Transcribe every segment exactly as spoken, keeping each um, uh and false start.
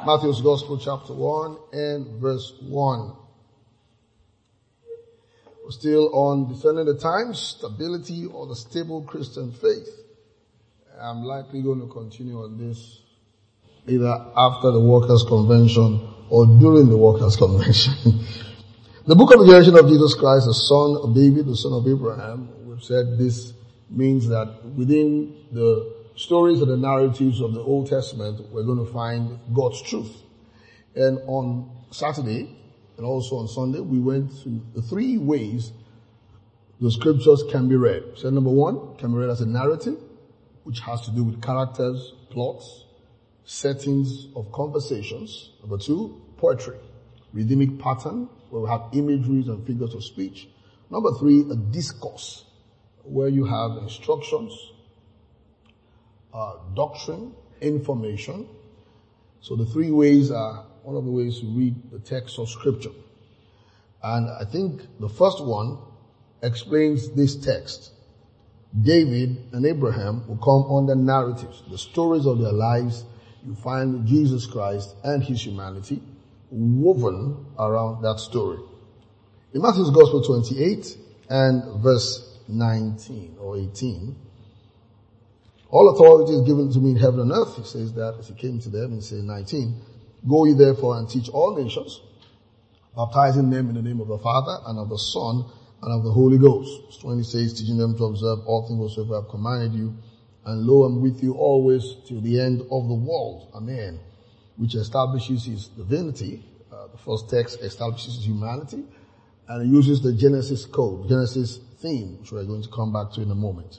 Matthew's Gospel chapter one and verse one. We're still on discerning the times, stability or the stable Christian faith. I'm likely going to continue on this either after the Workers' Convention or during the Workers' Convention. The book of the generation of Jesus Christ, the son of David, the son of Abraham, we've said this means that within the stories and the narratives of the Old Testament, we're going to find God's truth. And on Saturday, and also on Sunday, we went through the three ways the scriptures can be read. So number one, can be read as a narrative, which has to do with characters, plots, settings of conversations. Number two, poetry, rhythmic pattern, where we have imageries and figures of speech. Number three, a discourse, where you have instructions, uh, doctrine, information. So the three ways are one of the ways to read the text of scripture. And I think the first one explains this text. David and Abraham will come under narratives, the stories of their lives. You find Jesus Christ and his humanity woven around that story. In Matthew's Gospel twenty-eight and verse nineteen or eighteen, all authority is given to me in heaven and earth. He says that as he came to them in say nineteen, go ye therefore and teach all nations, baptizing them in the name of the Father and of the Son and of the Holy Ghost. Verse twenty says, teaching them to observe all things whatsoever I have commanded you, and lo, I'm with you always till the end of the world. Amen. Which establishes his divinity. Uh, the first text establishes his humanity, and it uses the Genesis code, Genesis theme, which we're going to come back to in a moment.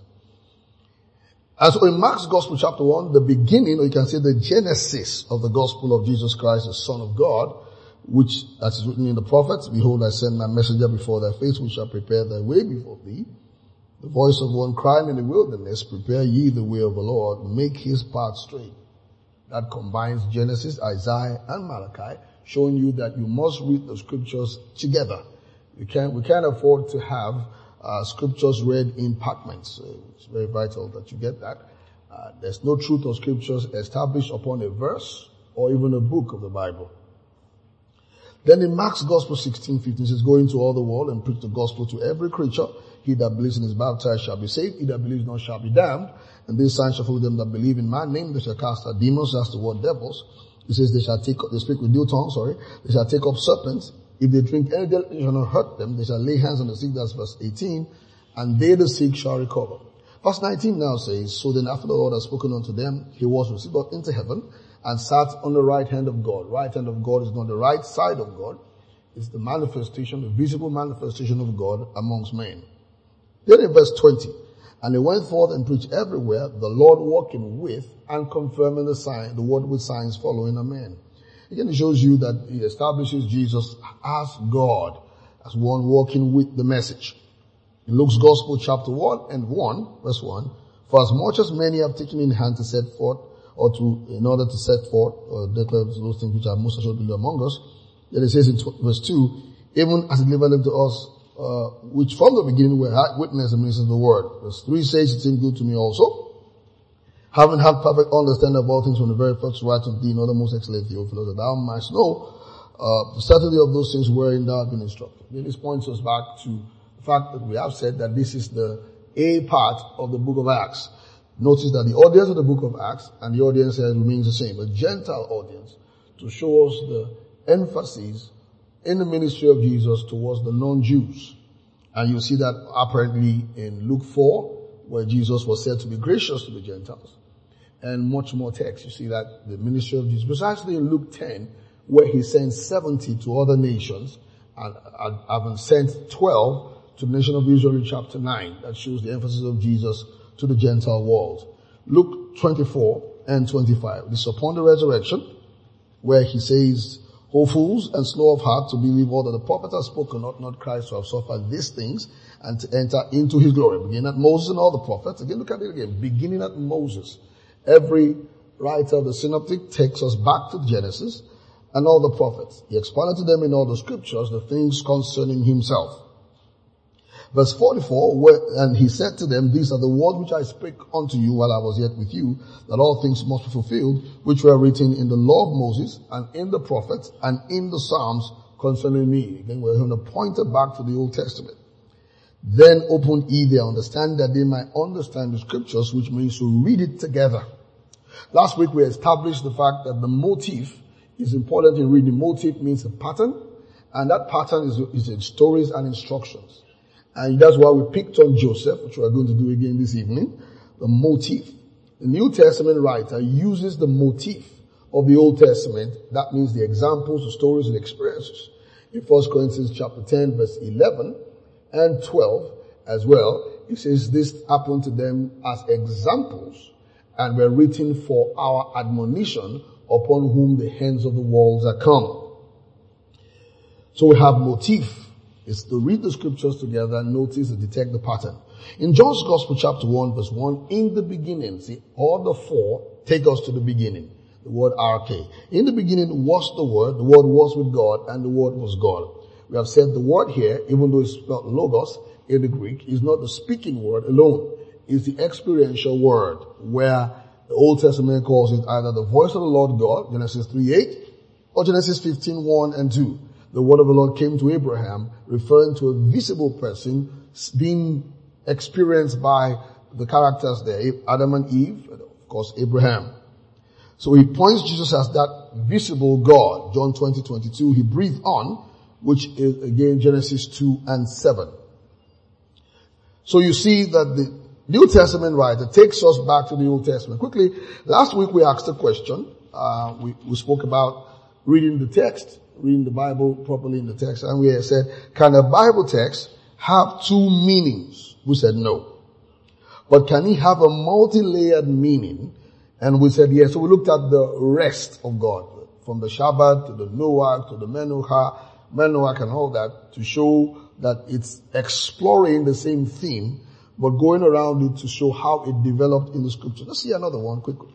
And so in Mark's Gospel chapter one, the beginning, or you can say the genesis of the gospel of Jesus Christ, the Son of God, which, as is written in the prophets, behold, I send my messenger before thy face, which shall prepare thy way before thee. The voice of one crying in the wilderness, prepare ye the way of the Lord, make his path straight. That combines Genesis, Isaiah, and Malachi, showing you that you must read the scriptures together. You can't, we can't afford to have uh, scriptures read in fragments. So it's very vital that you get that. Uh, there's no truth of scriptures established upon a verse or even a book of the Bible. Then in Mark's Gospel sixteen fifteen says, go into all the world and preach the gospel to every creature. He that believes and is baptized shall be saved. He that believes not shall be damned. And these signs shall follow them that believe in my name. They shall cast out demons. That's the word devils. It says they shall take up, they speak with new tongues, sorry. They shall take up serpents. If they drink any deadly, it shall not hurt them. They shall lay hands on the sick. That's verse eighteen. And they the sick shall recover. Verse nineteen now says, so then after the Lord had spoken unto them, he was received up into heaven and sat on the right hand of God. Right hand of God is not the right side of God. It's the manifestation, the visible manifestation of God amongst men. Then in verse twenty, and they went forth and preached everywhere, the Lord walking with and confirming the sign, the word with signs following. Amen. Again, it shows you that he establishes Jesus as God, as one walking with the message. In Luke's Gospel chapter one and one, verse one, for as much as many have taken in hand to set forth, or to, in order to set forth, or declare those things which are most assuredly among us, then it says in verse two, even as he delivered them to us, uh, which from the beginning were witness and ministers of the word. Verse three says, it seemed good to me also, having had perfect understanding of all things from the very first write unto thee, in other most excellent Theophilus, that thou mightst know, uh, the certainty of those things wherein thou hast been instructed. Then this points us back to the fact that we have said that this is the A part of the book of Acts. Notice that the audience of the book of Acts and the audience here remains the same, a Gentile audience, to show us the emphasis in the ministry of Jesus towards the non-Jews. And you see that apparently in Luke four, where Jesus was said to be gracious to the Gentiles. And much more text. You see that the ministry of Jesus, precisely in Luke ten, where he sent seventy to other nations, and having sent twelve to the nation of Israel in chapter nine. That shows the emphasis of Jesus to the Gentile world. Luke twenty-four and twenty-five. This is upon the resurrection, where he says, O fools and slow of heart to believe all that the prophets have spoken, not not Christ to have suffered these things and to enter into his glory. Beginning at Moses and all the prophets. Again, look at it again. Beginning at Moses. Every writer of the synoptic takes us back to Genesis and all the prophets. He expounded to them in all the scriptures the things concerning himself. Verse forty-four, where, and he said to them, these are the words which I spake unto you while I was yet with you, that all things must be fulfilled, which were written in the law of Moses, and in the prophets, and in the Psalms concerning me. Again, we're going to point it back to the Old Testament. Then opened ye their understanding, that they might understand the scriptures, which means to read it together. Last week we established the fact that the motif is important in reading. Motif means a pattern, and that pattern is, is in stories and instructions. And that's why we picked on Joseph, which we are going to do again this evening, the motif. The New Testament writer uses the motif of the Old Testament. That means the examples, the stories, and experiences. In First Corinthians chapter ten, verse eleven and twelve as well, it says this happened to them as examples and were written for our admonition, upon whom the ends of the worlds are come. So we have motif. It's to read the scriptures together, notice and detect the pattern. In John's Gospel chapter one verse one, in the beginning, see, all the four take us to the beginning. The word R K. In the beginning was the Word, the Word was with God, and the Word was God. We have said the word here, even though it's spelled logos in the Greek, is not the speaking word alone. It's the experiential word, where the Old Testament calls it either the voice of the Lord God, Genesis three eight, or Genesis fifteen one and two. The word of the Lord came to Abraham, referring to a visible person being experienced by the characters there, Adam and Eve, and of course Abraham. So he points Jesus as that visible God. John twenty twenty-two, he breathed on, which is again Genesis two and seven. So you see that the New Testament writer takes us back to the Old Testament. Quickly, last week we asked a question. Uh, we, we spoke about reading the text, reading the Bible properly in the text, and we said, can a Bible text have two meanings? We said no. But can it have a multi-layered meaning? And we said yes. So we looked at the rest of God, from the Shabbat to the Noah to the Menucha, Menuach and all that, to show that it's exploring the same theme, but going around it to show how it developed in the scripture. Let's see another one quickly.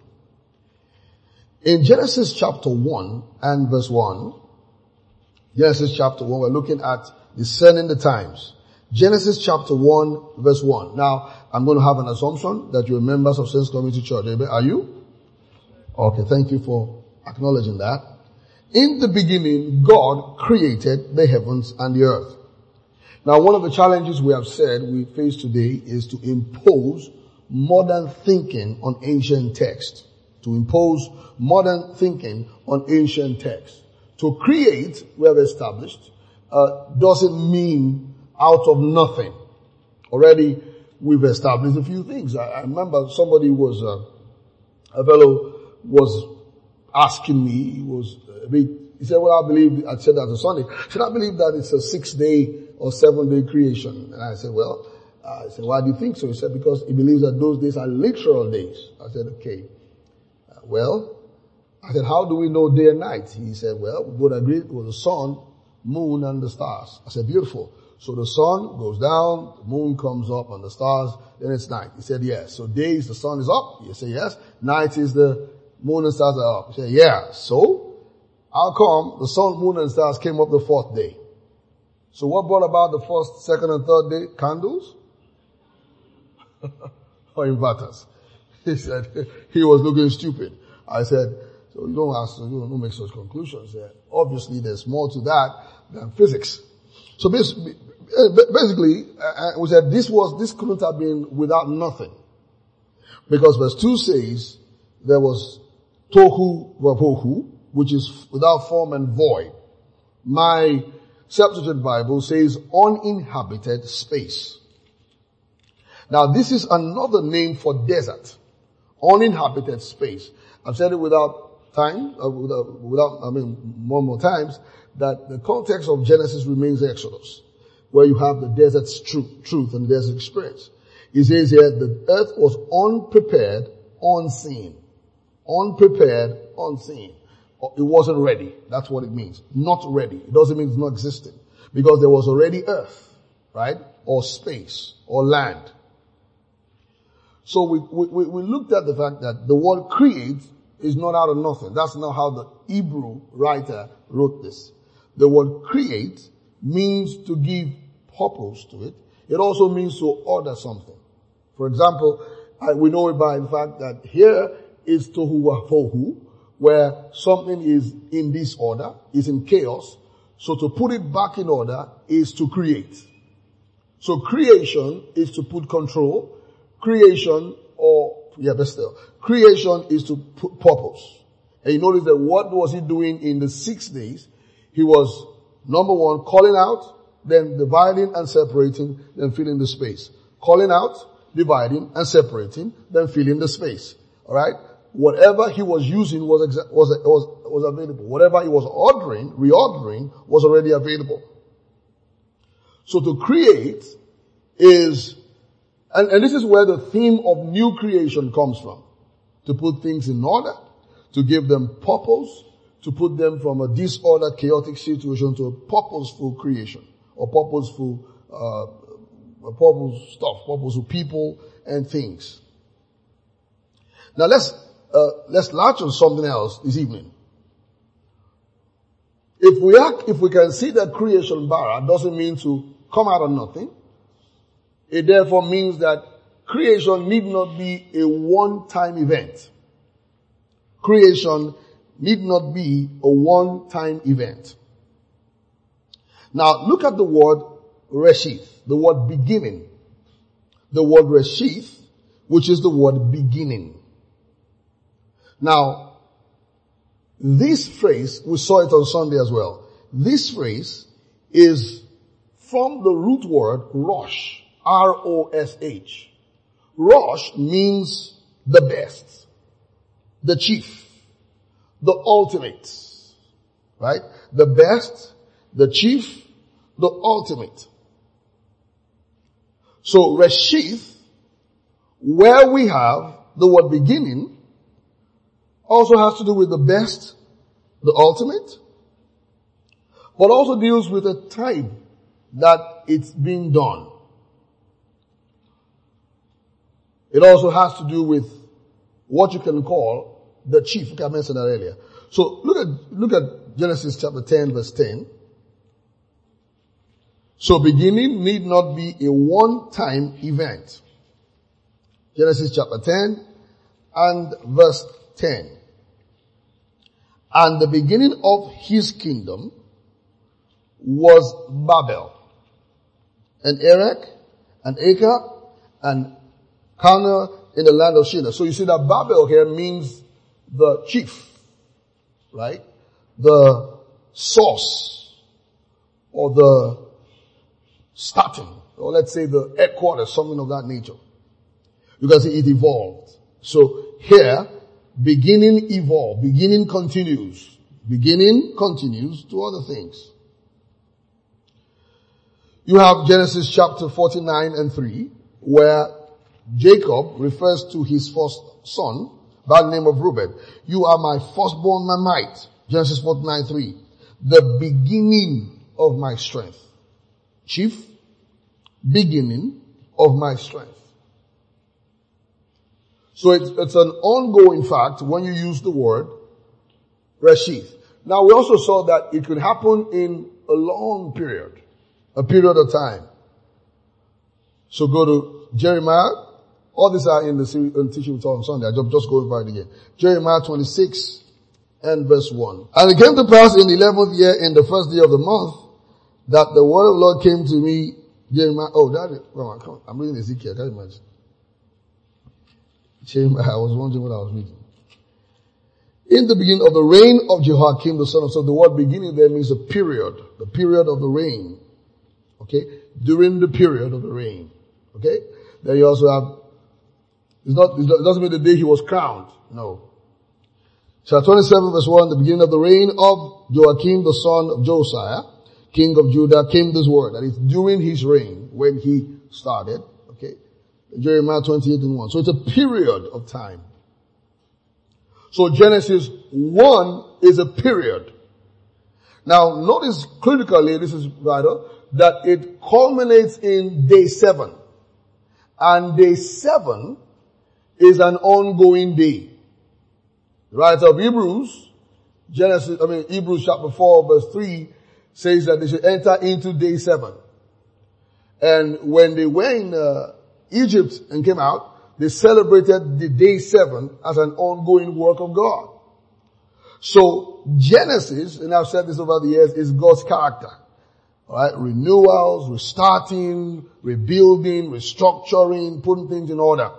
In Genesis chapter one and verse one, Genesis chapter one, we're looking at discerning the times. Genesis chapter one verse one. Now, I'm going to have an assumption that you're members of Saints Community Church. Are you? Okay, thank you for acknowledging that. In the beginning, God created the heavens and the earth. Now, one of the challenges we have said we face today is to impose modern thinking on ancient text. To impose modern thinking on ancient text. To create, we have established, uh, doesn't mean out of nothing. Already, we've established a few things. I, I remember somebody was, uh, a fellow was asking me, he was a bit, he said, well, I believe, I said that on Sunday, should I believe that it's a six day or seven day creation? And I said, well, uh, I said, why do you think so? He said, because he believes that those days are literal days. I said, okay. Uh, well, I said, how do we know day and night? He said, well, we would agree with the sun, moon, and the stars. I said, beautiful. So the sun goes down, the moon comes up, and the stars, then it's night. He said, yes. So days, the sun is up. You say, yes. Night is the moon and stars are up. He said, yeah. So, how come the sun, moon, and stars came up the fourth day? So what brought about the first, second, and third day? Candles? Or inverters? He said, he was looking stupid. I said, so you don't ask, you don't make such conclusions there. Obviously there's more to that than physics. So basically, basically we said this was, this couldn't have been without nothing. Because verse two says, there was tohu vabohu, which is without form and void. My Septuagint Bible says uninhabited space. Now this is another name for desert. Uninhabited space. I've said it without time, uh, without, without, I mean, more and more times, that the context of Genesis remains Exodus, where you have the desert's truth, truth and the desert experience. It says here, the earth was unprepared, unseen. Unprepared, unseen. It wasn't ready. That's what it means. Not ready. It doesn't mean it's not existing. Because there was already earth, right? Or space, or land. So we, we, we looked at the fact that the word create is not out of nothing. That's not how the Hebrew writer wrote this. The word create means to give purpose to it. it also means to order something. For example, I, we know it by the fact that here is tohu wabohu, where something is in disorder, is in chaos. So to put it back in order is to create. So creation is to put control. Creation or, yeah, but still, creation is to put purpose. And you notice that what was he doing in the six days? He was, number one, calling out, then dividing and separating, then filling the space. Calling out, dividing and separating, then filling the space. Alright? Whatever he was using was, exa- was, was, was available. Whatever he was ordering, reordering, was already available. So to create is, and, and this is where the theme of new creation comes from. To put things in order, to give them purpose, to put them from a disordered, chaotic situation to a purposeful creation, or purposeful, uh, purposeful stuff, purposeful people and things. Now let's, uh, let's latch on something else this evening. If we act, if we can see that creation bara doesn't mean to come out of nothing. It therefore means that creation need not be a one-time event. Creation need not be a one-time event. Now look at the word reshith, the word beginning. The word reshith, which is the word beginning. Now, this phrase, we saw it on Sunday as well. This phrase is from the root word rosh, R O S H. Rosh means the best, the chief, the ultimate, right? The best, the chief, the ultimate. So reshith, where we have the word beginning, also has to do with the best, the ultimate, but also deals with a time that it's being done. It also has to do with what you can call the chief. Okay, I mentioned that earlier. So look at, look at Genesis chapter ten verse ten. So beginning need not be a one-time event. Genesis chapter ten and verse ten. And the beginning of his kingdom was Babel, and Erech, and Acre, and Calneh in the land of Shinar. So you see that Babel here means the chief, right? The source, or the starting, or let's say the headquarters, something of that nature. You can see it evolved. So here, beginning evolve, beginning continues, beginning continues to other things. You have Genesis chapter forty-nine and three, where Jacob refers to his first son by the name of Reuben. You are my firstborn, my might. Genesis forty-nine three. The beginning of my strength. Chief, beginning of my strength. So it's, it's an ongoing fact when you use the word reshith. Now we also saw that it could happen in a long period, a period of time. So go to Jeremiah. All these are in the series, in teaching we taught on Sunday. I just, just go over it again. Jeremiah twenty-six and verse one. And it came to pass in the eleventh year, in the first day of the month, that the word of the Lord came to me, Jeremiah. Oh, that is, come on, come on. I'm reading Ezekiel. Can you imagine? Jeremiah, I was wondering what I was reading. In the beginning of the reign of Jehoiakim, the son of Saul, the word beginning there means a period, the period of the reign. Okay? During the period of the reign. Okay? Then you also have, it's not, it doesn't mean the day he was crowned. No. Chapter twenty-seven verse one, the beginning of the reign of Joachim, the son of Josiah, king of Judah, came this word. That is during his reign, when he started. Okay? Jeremiah twenty-eight and one. So it's a period of time. So Genesis one is a period. Now notice critically, this is vital, that it culminates in day seven. And day seven is an ongoing day. The writer of Hebrews, Genesis, I mean Hebrews chapter four verse three says that they should enter into day seven. And when they were in uh, Egypt and came out, they celebrated the day seven as an ongoing work of God. So Genesis, and I've said this over the years, is God's character. Alright, renewals, restarting, rebuilding, restructuring, putting things in order.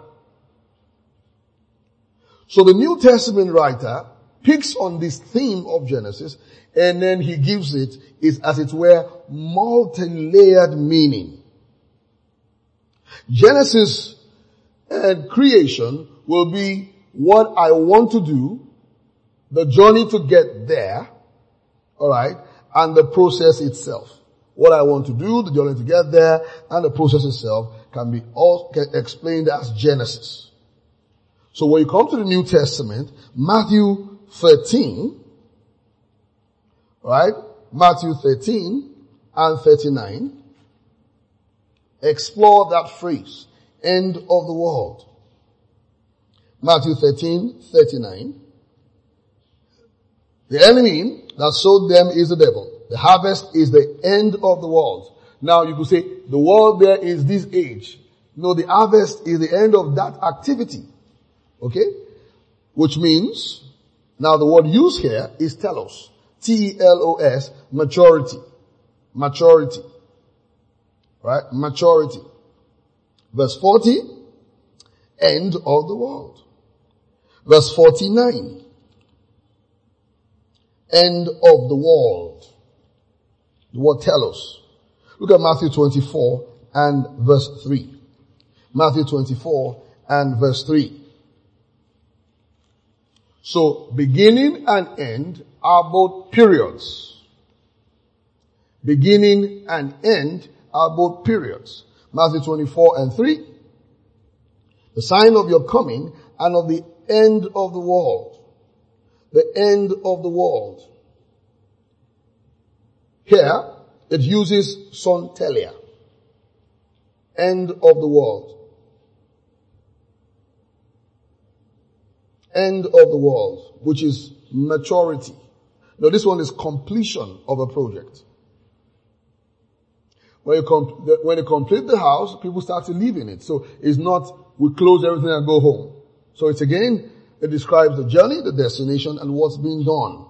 So the New Testament writer picks on this theme of Genesis, and then he gives it, is as it were, multi-layered meaning. Genesis and creation will be what I want to do, the journey to get there, alright, and the process itself. What I want to do, the journey to get there, and the process itself can be all can explained as Genesis. So when you come to the New Testament, Matthew thirteen, right? Matthew thirteen and thirty-nine, explore that phrase, end of the world. Matthew thirteen, thirty-nine. The enemy that sowed them is the devil. The harvest is the end of the world. Now you could say, the world there is this age. No, the harvest is the end of that activity. Okay? Which means, now the word used here is telos. T E L O S, maturity. Maturity. Right? Maturity. Verse forty, end of the world. Verse forty-nine, end of the world. The word telos. Look at Matthew twenty-four and verse three. Matthew twenty-four and verse three. So, beginning and end are both periods. Beginning and end are both periods. Matthew twenty-four and three. The sign of your coming and of the end of the world. The end of the world. Here, it uses sontelia. End of the world. End of the world, which is maturity. Now this one is completion of a project. When you, com- when you complete the house, people start to live in it. So it's not, we close everything and go home. So it's again, it describes the journey, the destination, and what's being done.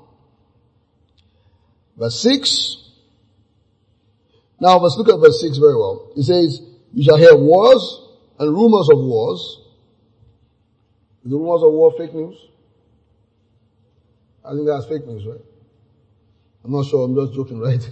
Verse six. Now let's look at verse six very well. It says, you shall hear wars and rumors of wars. Is the rumors of war fake news? I think that's fake news, right? I'm not sure, I'm just joking, right?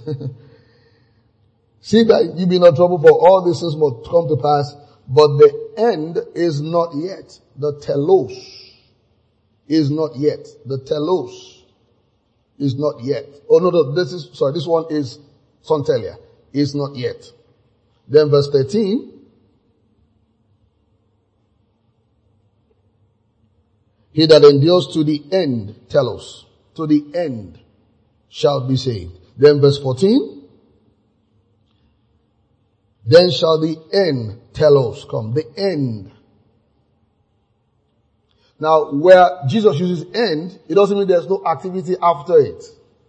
See that you be in no trouble, for all these things must come to pass, but the end is not yet. The telos is not yet. The telos is not yet. Oh no, no, this is, sorry, this one is sontelia. Is not yet. Then verse thirteen. He that endures to the end, telos, to the end, shall be saved. Then verse fourteen. Then shall the end, telos, come. The end. Now, where Jesus uses end, it doesn't mean there's no activity after it.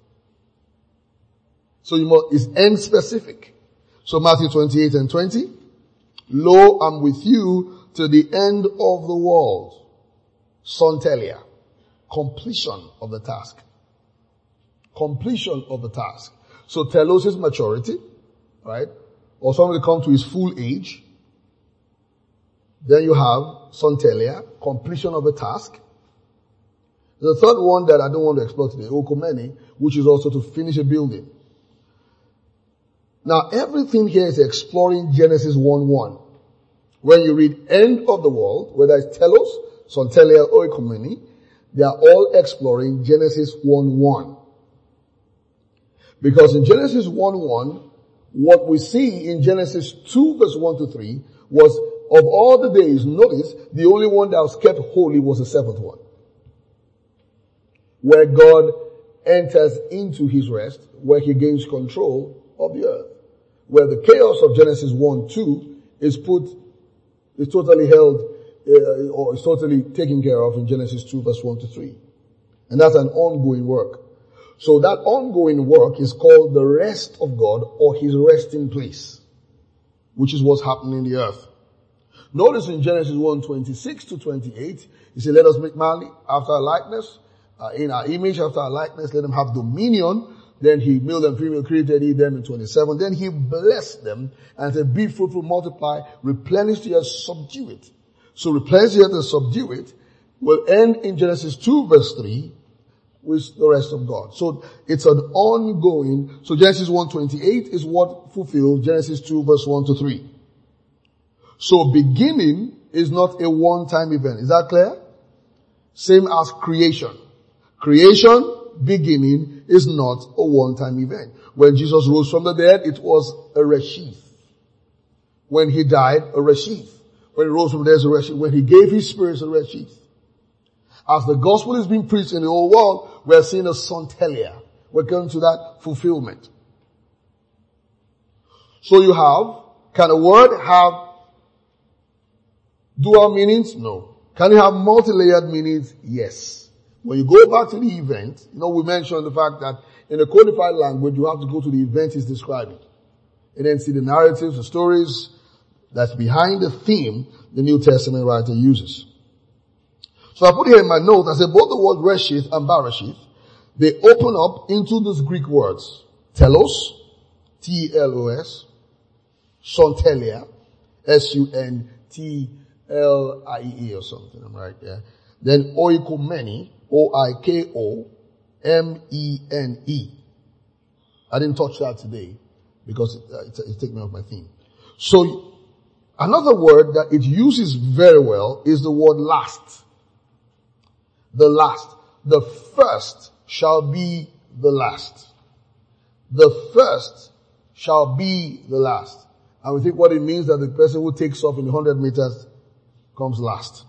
So you must, it's end specific. So Matthew twenty-eight and twenty. Lo, I'm with you to the end of the world. Sontelia. Completion of the task. Completion of the task. So telos is maturity, right? Or somebody come to his full age. Then you have sontelia, completion of a task. The third one that I don't want to explore today, okomene, which is also to finish a building. Now everything here is exploring Genesis one one. When you read end of the world, whether it's telos, sontelia, or okomene, they are all exploring Genesis one one. Because in Genesis one one, what we see in Genesis two verse one to three was, of all the days, notice, the only one that was kept holy was the seventh one. Where God enters into his rest, where he gains control of the earth. Where the chaos of Genesis one two is put, is totally held, uh, or is totally taken care of in Genesis two verse one to three. And that's an ongoing work. So that ongoing work is called the rest of God, or his resting place. which is what's happening in the earth. Notice in Genesis one, twenty-six to twenty-eight, he said, let us make man after our likeness, uh, in our image after our likeness, let them have dominion. Then he, male and female, created he them in twenty-seven. Then he blessed them and said, be fruitful, multiply, replenish the earth, subdue it. So replenish the earth and subdue it will end in Genesis two verse three with the rest of God. So it's an ongoing, so Genesis one twenty-eight is what fulfills Genesis two verse one to three. So beginning is not a one-time event. Is that clear? Same as creation. Creation, beginning, is not a one-time event. When Jesus rose from the dead, it was a reshith. When he died, a reshith. When he rose from the dead, a reshith. When he gave his spirit, a reshith. As the gospel is being preached in the whole world, we're seeing a sontelia. We're going to that fulfillment. So you have, can a word have dual meanings? No. Can it have multi-layered meanings? Yes. When you go back to the event, you know, we mentioned the fact that in a codified language, you have to go to the event it's describing. And then see the narratives, the stories that's behind the theme the New Testament writer uses. So I put here in my note, I said both the word reshith and bereshith, they open up into these Greek words. Telos, T E L O S, sontelia, S U N T L I E E or something, I'm right there. Then oikomene, O I K O M E N E. I didn't touch that today because it, uh, it, it took me off my theme. So another word that it uses very well is the word last. The last. The first shall be the last. The first shall be the last. And we think what it means that the person who takes off in the hundred meters comes last.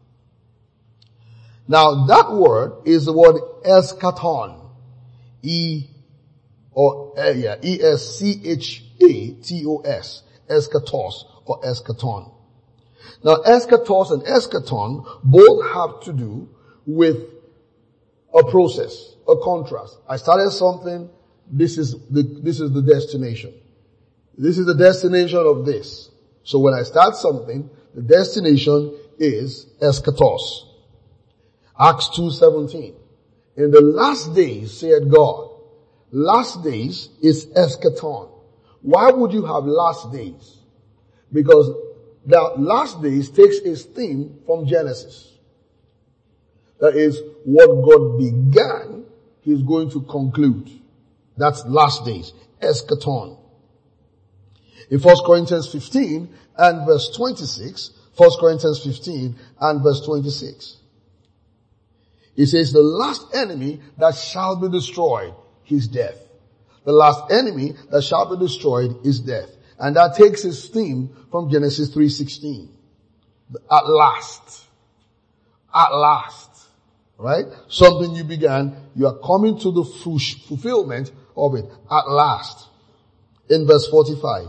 Now that word is the word eschaton. E, or, uh, yeah, E S C H A T O S. Eschatos or eschaton. Now eschatos and eschaton both have to do with a process, a contrast. I started something, this is the, this is the destination. This is the destination of this. So when I start something, the destination is eschatos. Acts two seventeen. In the last days, said God. Last days is eschaton. Why would you have last days? Because the last days takes its theme from Genesis. That is, what God began, He's going to conclude. That's last days. Eschaton. In First Corinthians fifteen and verse twenty-six, First Corinthians fifteen and verse twenty-six. It says, the last enemy that shall be destroyed is death. The last enemy that shall be destroyed is death. And that takes its theme from Genesis three sixteen. At last. At last. Right? Something you began, you are coming to the fulfillment of it. At last. In verse forty-five.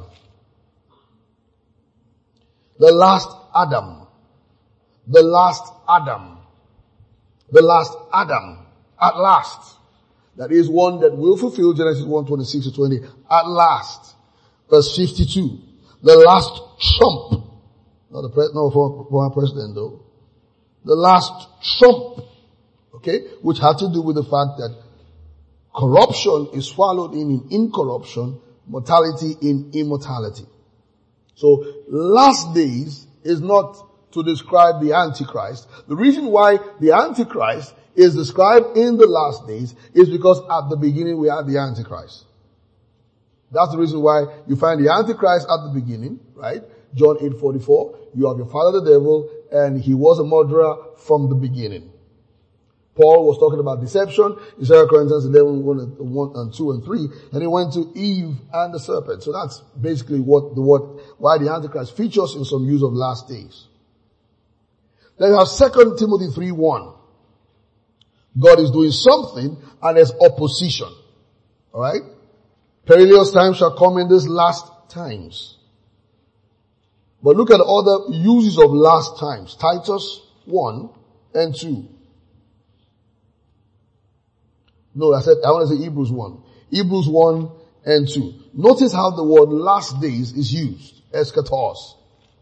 The last Adam. The last Adam. The last Adam. At last. That is one that will fulfill Genesis one twenty-six to twenty. At last. Verse fifty-two. The last trump. Not the president, no, former president though. The last trump. Okay? Which had to do with the fact that corruption is swallowed in, in incorruption, mortality in immortality. So last days is not to describe the Antichrist. The reason why the Antichrist is described in the last days is because at the beginning we had the Antichrist. That's the reason why you find the Antichrist at the beginning, right? John eight forty-four. You have your father the devil, and he was a murderer from the beginning. Paul was talking about deception in Second Corinthians eleven, one and two and three, and he went to Eve and the serpent. So that's basically what the word, why the Antichrist features in some use of last days. Then you have Second Timothy three one. God is doing something and there's opposition. Alright? Perilous times shall come in these last times. But look at other uses of last times. Titus one and two. No, I said, I want to say Hebrews one. Hebrews one and two. Notice how the word last days is used. Eschatos.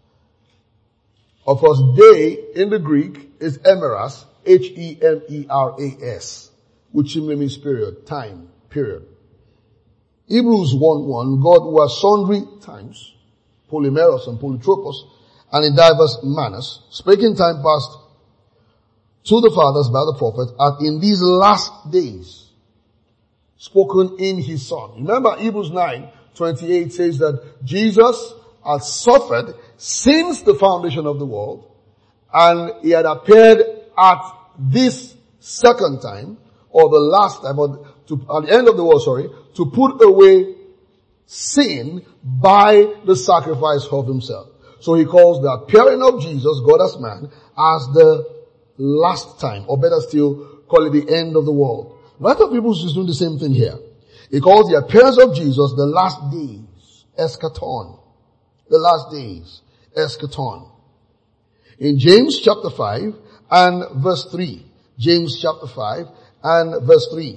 Of course, day in the Greek is emeras, H E M E R A S, which simply means period, time, period. Hebrews one one, God was sundry times, polymeros and polytropos, and in diverse manners, speaking time past to the fathers by the prophet, and in these last days, spoken in his son. Remember Hebrews nine twenty-eight says that Jesus had suffered since the foundation of the world, and he had appeared at this second time, or the last time, or to, at the end of the world, sorry, to put away sin by the sacrifice of himself. So he calls the appearing of Jesus, God as man, as the last time, or better still, call it the end of the world. A lot of people is doing the same thing here. He calls the appearance of Jesus the last days, eschaton. The last days, eschaton. In James chapter five and verse three. James chapter five and verse three.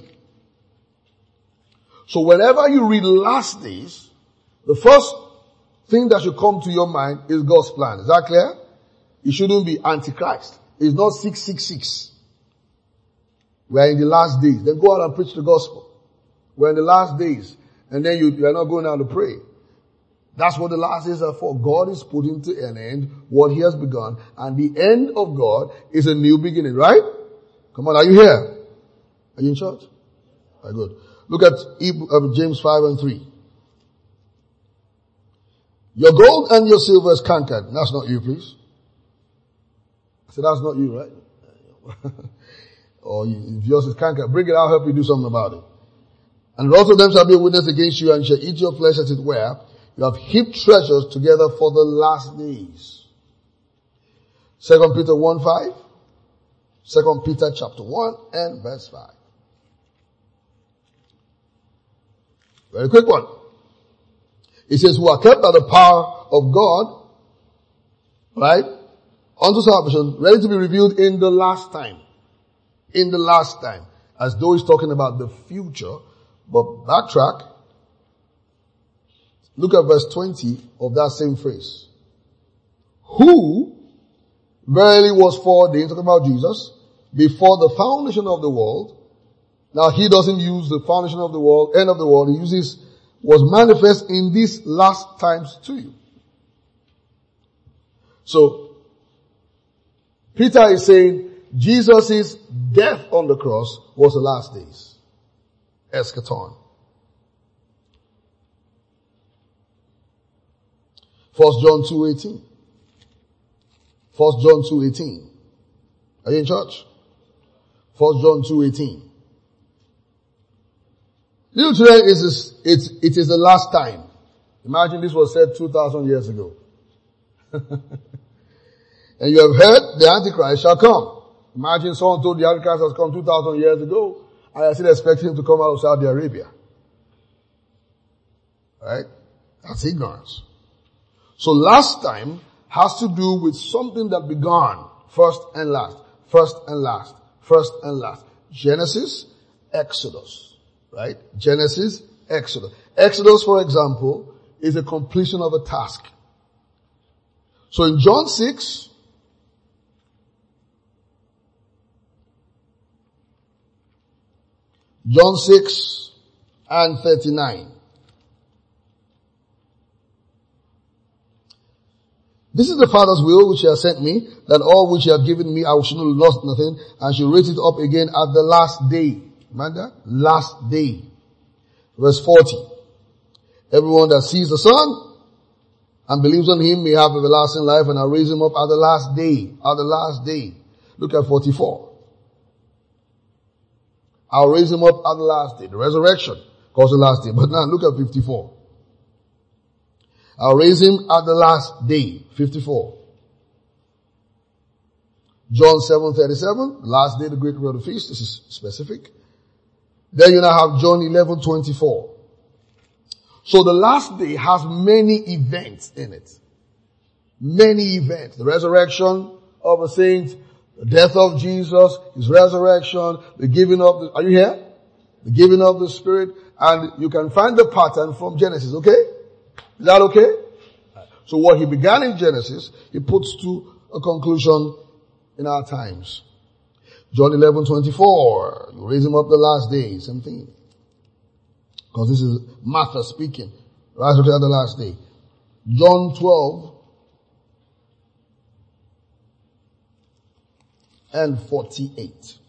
So whenever you read last days, the first thing that should come to your mind is God's plan. Is that clear? It shouldn't be Antichrist. It's not six six six. We're in the last days. Then go out and preach the gospel. We're in the last days. And then you, you are not going out to pray. That's what the last days are for. God is putting to an end what he has begun. And the end of God is a new beginning, right? Come on, are you here? Are you in church? Very good. Look at James five and three. Your gold and your silver is cankered. That's not you, please. I said, that's not you, right? Or if yours is cankered, bring it, I'll help you do something about it. And both of them shall be a witness against you, and shall eat your flesh as it were. You have heaped treasures together for the last days. Second Peter one five. Second Peter chapter one and verse five. Very quick one. It says, who are kept by the power of God, right, unto salvation, ready to be revealed in the last time. In the last time. As though he's talking about the future. But backtrack. Look at verse twenty of that same phrase. Who verily was foreordained, talking about Jesus, before the foundation of the world. Now he doesn't use the foundation of the world, end of the world. He uses was manifest in these last times to you. So, Peter is saying Jesus' death on the cross was the last days. Eschaton. First John two eighteen. First John two eighteen. Are you in church? First John two eighteen. Little children, it is, it, it is the last time. Imagine this was said two thousand years ago. And you have heard the Antichrist shall come. Imagine someone told the Antichrist has come two thousand years ago, and I still expect him to come out of Saudi Arabia. Right? That's ignorance. So last time has to do with something that began first and last, first and last, first and last. Genesis, Exodus. Right? Genesis, Exodus. Exodus, for example, is a completion of a task. So in John six, John six and thirty-nine. This is the Father's will which he has sent me, that all which he has given me I should not lose nothing, and should raise it up again at the last day. Remember? Last day. Verse forty. Everyone that sees the Son and believes on him may have everlasting life, and I'll raise him up at the last day. At the last day. Look at forty-four. I'll raise him up at the last day. The resurrection calls the last day. But now look at fifty-four. I'll raise him at the last day. fifty-four. John seven thirty-seven. Last day, the great reward of the feast. This is specific. Then you now have John eleven twenty-four. So the last day has many events in it. Many events. The resurrection of a saint, the death of Jesus, his resurrection, the giving of the, are you here? The giving of the Spirit, and you can find the pattern from Genesis, okay? Is that okay? So what he began in Genesis, he puts to a conclusion in our times. John eleven twenty-four, you raise him up the last day, same thing. Because this is Martha speaking. Rise up at the last day. John twelve and forty-eight.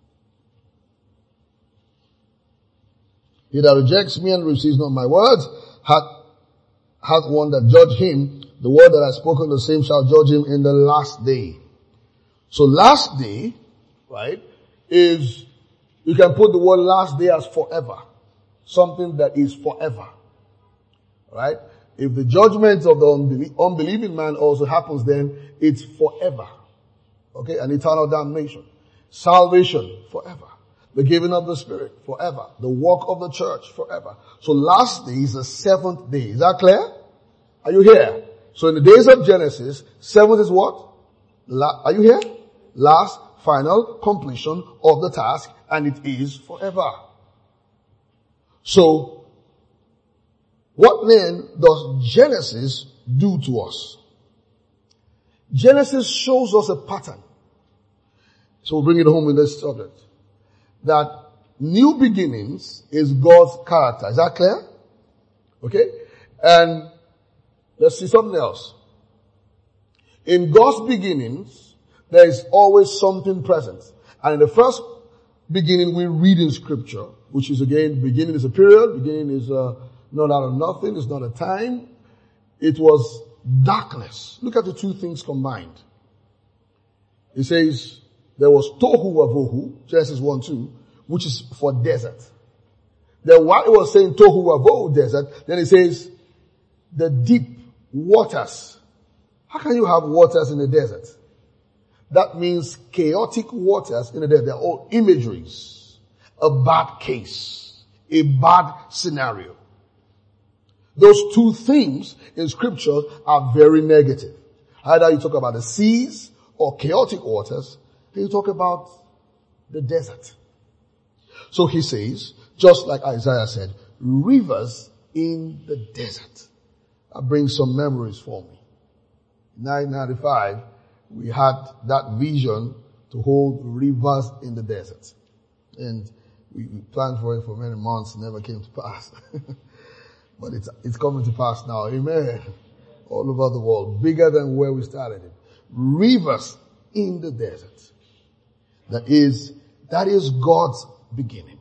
He that rejects me and receives not my words hath, hath one that judge him. The word that I have spoken, the same shall judge him in the last day. So last day, right, is, you can put the word last day as forever. Something that is forever. Right? If the judgment of the unbelie- unbelieving man also happens, then it's forever. Okay? An eternal damnation. Salvation, forever. The giving of the Spirit, forever. The work of the church, forever. So last day is the seventh day. Is that clear? Are you here? So in the days of Genesis, seventh is what? La- are you here? Last, final completion of the task, and it is forever. So, what then does Genesis do to us? Genesis shows us a pattern. So we'll bring it home with this subject. That new beginnings is God's character. Is that clear? Okay? And let's see something else. In God's beginnings, there is always something present. And in the first beginning we read in scripture, which is again, beginning is a period, beginning is uh, not out of nothing, it's not a time. It was darkness. Look at the two things combined. It says, there was tohu wavohu, Genesis one two, which is for desert. Then while it was saying tohu wavohu desert, then it says, the deep waters. How can you have waters in the desert? That means chaotic waters in the desert. They're all imageries. A bad case. A bad scenario. Those two things in scripture are very negative. Either you talk about the seas or chaotic waters, then you talk about the desert. So he says, just like Isaiah said, rivers in the desert. That brings some memories for me. In nineteen ninety-five, we had that vision to hold rivers in the desert. And we, we planned for it for many months, never came to pass. But it's, it's coming to pass now. Amen. All over the world. Bigger than where we started it. Rivers in the desert. That is, that is God's beginning.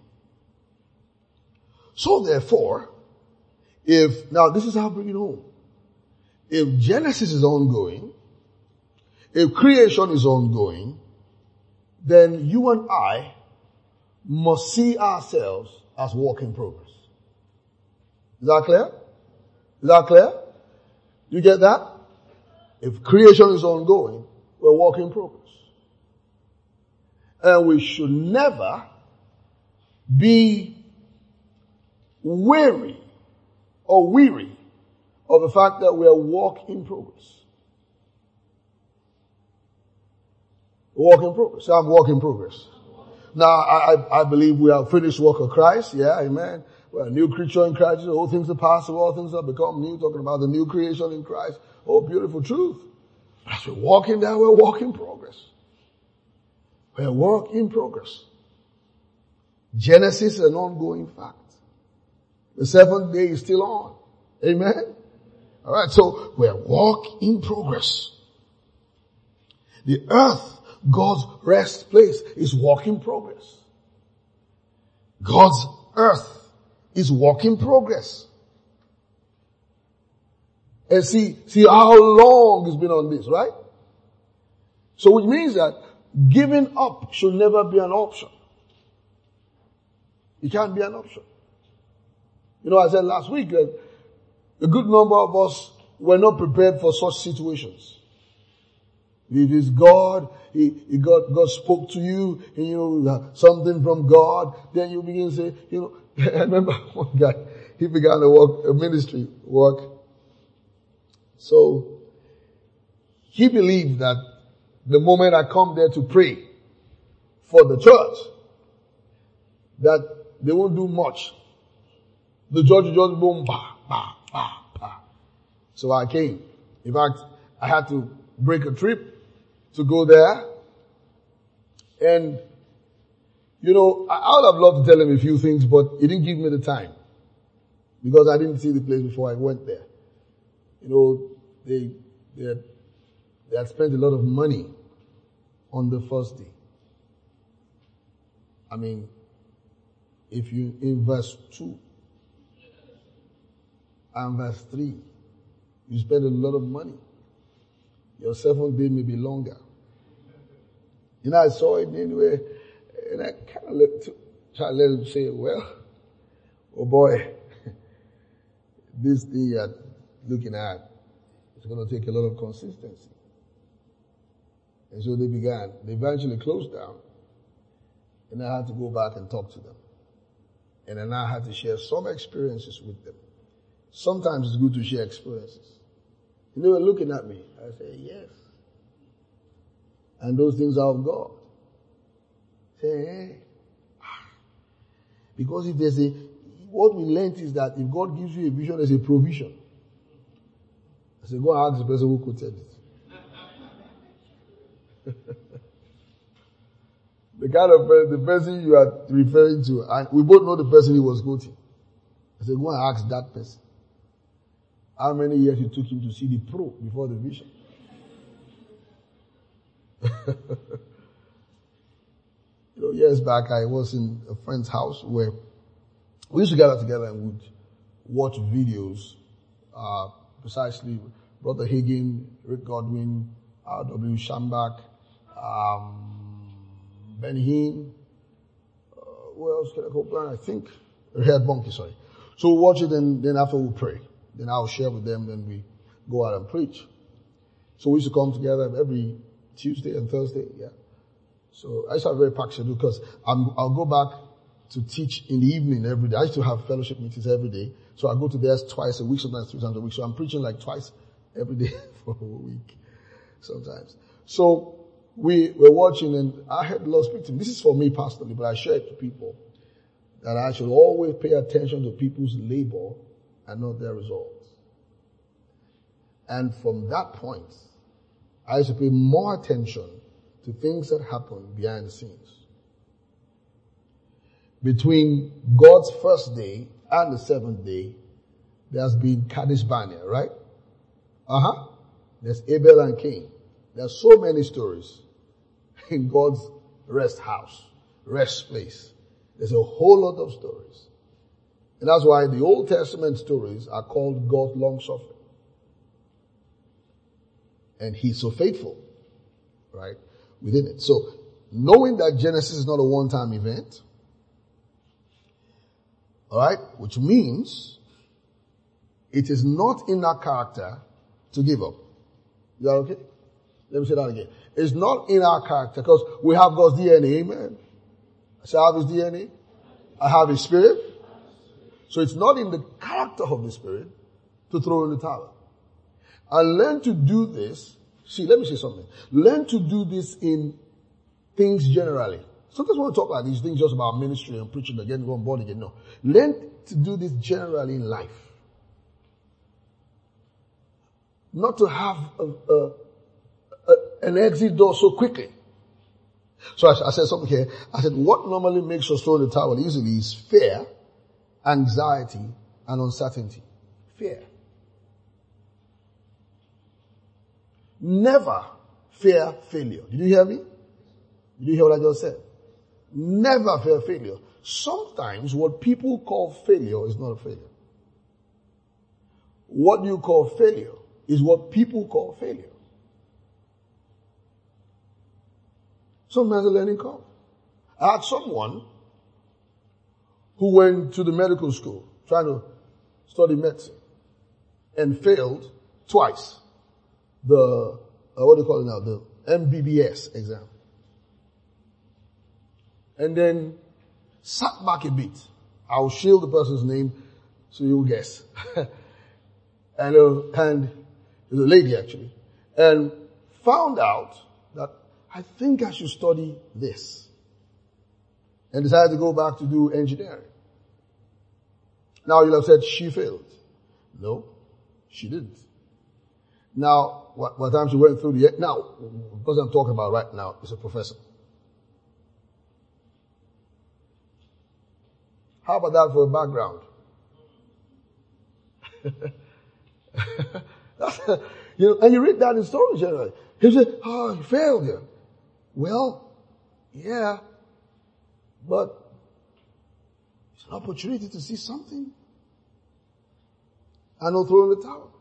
So therefore, if, now this is how I bring it home. If Genesis is ongoing, if creation is ongoing, then you and I must see ourselves as work in progress. Is that clear? Is that clear? You get that? If creation is ongoing, we're work in progress. And we should never be weary or weary of the fact that we are work in progress. Work in progress. So I'm work in progress. Now, I, I, I believe we have finished work of Christ. Yeah, amen. We're a new creature in Christ. All things are past, all things have become new. Talking about the new creation in Christ. Oh, beautiful truth. As we're walking there, we're work in progress. We're work in progress. Genesis is an ongoing fact. The seventh day is still on. Amen. All right, so we're work in progress. The earth, God's rest place, is work in progress. God's earth is work in progress. And see, see how long it's been on this, right? So which means that giving up should never be an option. It can't be an option. You know, I said last week that a good number of us were not prepared for such situations. If it's God, he, he God, God spoke to you, and you know, something from God, then you begin to say, you know, I remember one guy, he began to work, a ministry work. So, he believed that the moment I come there to pray for the church, that they won't do much. The church will just boom, bah, bah, bah, bah. So I came. In fact, I had to break a trip to go there. And, you know, I, I would have loved to tell him a few things, but he didn't give me the time. Because I didn't see the place before I went there. You know, they, they had, they had spent a lot of money on the first day. I mean, if you in verse two and verse three, you spend a lot of money. Your seventh day may be longer. You know, I saw it anyway, and I kind of let, try to let him say, well, oh boy, this thing you're looking at is going to take a lot of consistency. And so they began. They eventually closed down. And I had to go back and talk to them. And then I had to share some experiences with them. Sometimes it's good to share experiences. And they were looking at me. I said, yes. And those things are of God. I say, hey. Because if there's a, what we learned is that if God gives you a vision, there's a provision. I said, go and ask the person who quoted it. The kind of the person you are referring to, and we both know the person he was quoting. I said, go and ask that person. How many years it took him to see the pro before the vision? You know, years back I was in a friend's house where we used to gather together and would watch videos, uh, precisely Brother Hagin, Rick Godwin, R W Shambach, um, Ben Hinn, uh, who else can I go? I think, Head Bunky, sorry. So we'll watch it and then after we'll pray. Then I'll share with them, then we go out and preach. So we used to come together every Tuesday and Thursday, yeah. So I used to have a very packed schedule because I'm, I'll go back to teach in the evening every day. I used to have fellowship meetings every day. So I go to theirs twice a week, sometimes three times a week. So I'm preaching like twice every day for a week sometimes. So we were watching and I heard the Lord speak to me. This is for me personally, but I share it to people that I should always pay attention to people's labor and not their results. And from that point, I used to pay more attention to things that happen behind the scenes. Between God's first day and the seventh day, there's been Kadesh Barnea, right? Uh-huh. There's Abel and Cain. There's so many stories in God's rest house, rest place. There's a whole lot of stories. And that's why the Old Testament stories are called God's long suffering. And He's so faithful, right, within it. So, knowing that Genesis is not a one-time event, alright, which means it is not in our character to give up. Is that okay? Let me say that again. It's not in our character because we have God's D N A, amen. So I have His D N A. I have His Spirit. So it's not in the character of the Spirit to throw in the towel. And learn to do this. See, let me say something. Learn to do this in things generally. Sometimes when we talk about these things just about ministry and preaching and getting on board again. No. Learn to do this generally in life. Not to have a, a, a, an exit door so quickly. So I, I said something here. I said, what normally makes us throw the towel easily is fear, anxiety, and uncertainty. Fear. Never fear failure. Did you hear me? Did you hear what I just said? Never fear failure. Sometimes what people call failure is not a failure. What you call failure is what people call failure. Sometimes a learning curve. I had someone who went to the medical school trying to study medicine and failed twice the, uh, what do you call it now, the M B B S exam. And then sat back a bit. I'll shield the person's name so you'll guess. and, uh, and it was a lady actually. And found out that I think I should study this. And decided to go back to do engineering. Now you'll have said she failed. No, she didn't. Now, what, what time she went through the, now, the person I'm talking about right now is a professor. How about that for a background? You know, and you read that in stories generally. He said, oh, you failed here. Well, yeah, but it's an opportunity to see something. And not throw in the towel.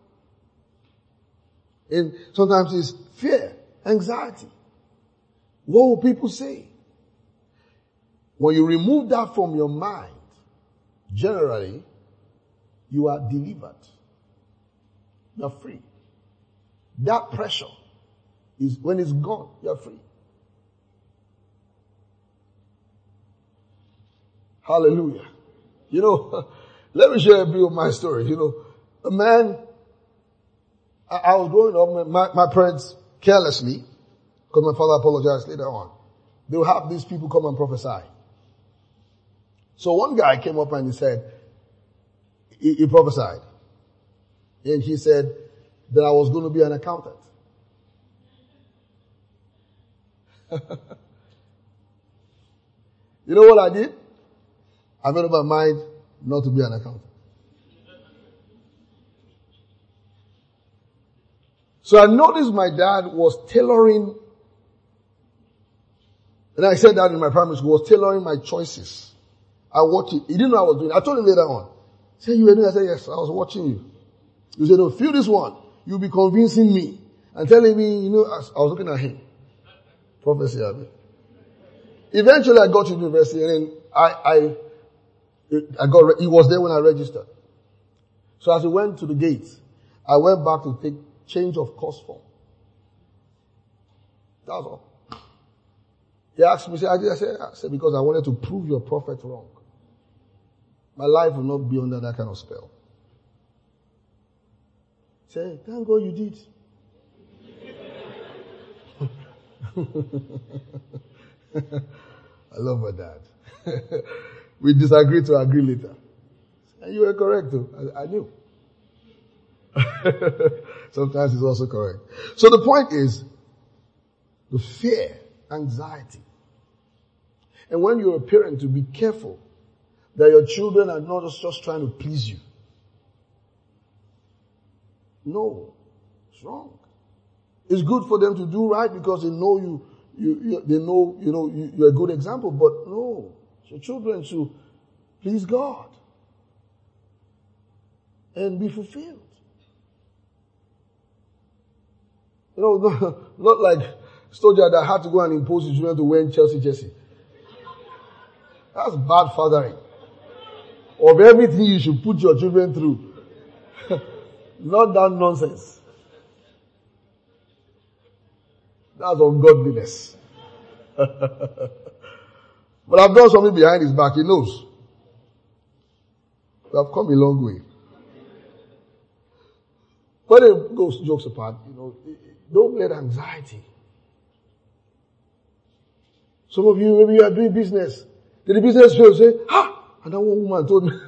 And sometimes it's fear, anxiety. What will people say? When you remove that from your mind, generally, you are delivered. You are free. That pressure is, when it's gone, you are free. Hallelujah. You know, let me share a bit of my story. You know, a man, I, I was growing up, my, my parents carelessly, because my father apologized later on, they will have these people come and prophesy. So one guy came up and he said, he, he prophesied. And he said that I was going to be an accountant. You know what I did? I made up my mind not to be an accountant. So I noticed my dad was tailoring, and I said that in my primary school, was tailoring my choices. I watched it. He didn't know what I was doing. I told him later on. He said, you were doing? I said, yes, I was watching you. He said, no, feel this one. You'll be convincing me and telling me, you know, I was looking at him. Prophecy, I mean. Eventually I got to university and then I, I, I got, he was there when I registered. So as he went to the gate, I went back to take change of course form. That's all. He asked me, I said, I said, because I wanted to prove your prophet wrong. My life will not be under that kind of spell. He said, thank God you did. I love my dad. We disagree to agree later. And you were correct too. I, I knew. Sometimes it's also correct. So the point is, the fear, anxiety. And when you're a parent, to be careful that your children are not just, just trying to please you. No, it's wrong. It's good for them to do right because they know you, you, you they know, you know, you, you're a good example, but no, your children should please God and be fulfilled. You know, not, not like soldier that had to go and impose his children to wear Chelsea jersey. That's bad fathering. Of everything you should put your children through. Not that nonsense. That's ungodliness. But I've done something behind his back. He knows. We have come a long way. But it goes jokes apart, you know, don't let anxiety. Some of you, maybe you are doing business. Did the business fail? Say, ah! And that one woman told me,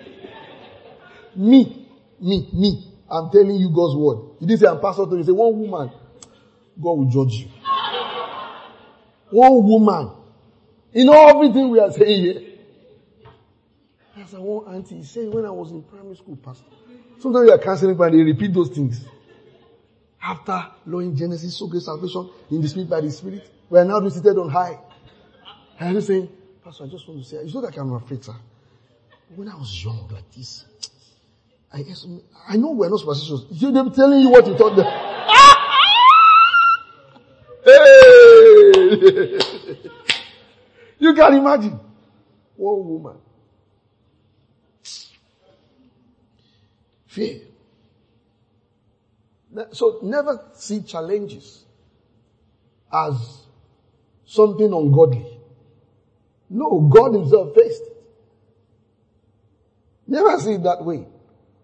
me, me, me. I'm telling you God's word. He didn't say I'm pastor to you. He said, one woman, God will judge you. One woman. You know everything we are saying here. That's one auntie. He said when I was in primary school, pastor. Sometimes you are counseling and they repeat those things. After law in Genesis, so great salvation in the spirit by the spirit. We are now seated on high. And I'm just saying, pastor, I just want to say, it's not like I'm afraid, sir. When I was young like this, I guess, I know we're not superstitious. They're telling you what you taught them. Hey! You can imagine. One woman. Fear. So never see challenges as something ungodly. No, God himself faced it. Never see it that way.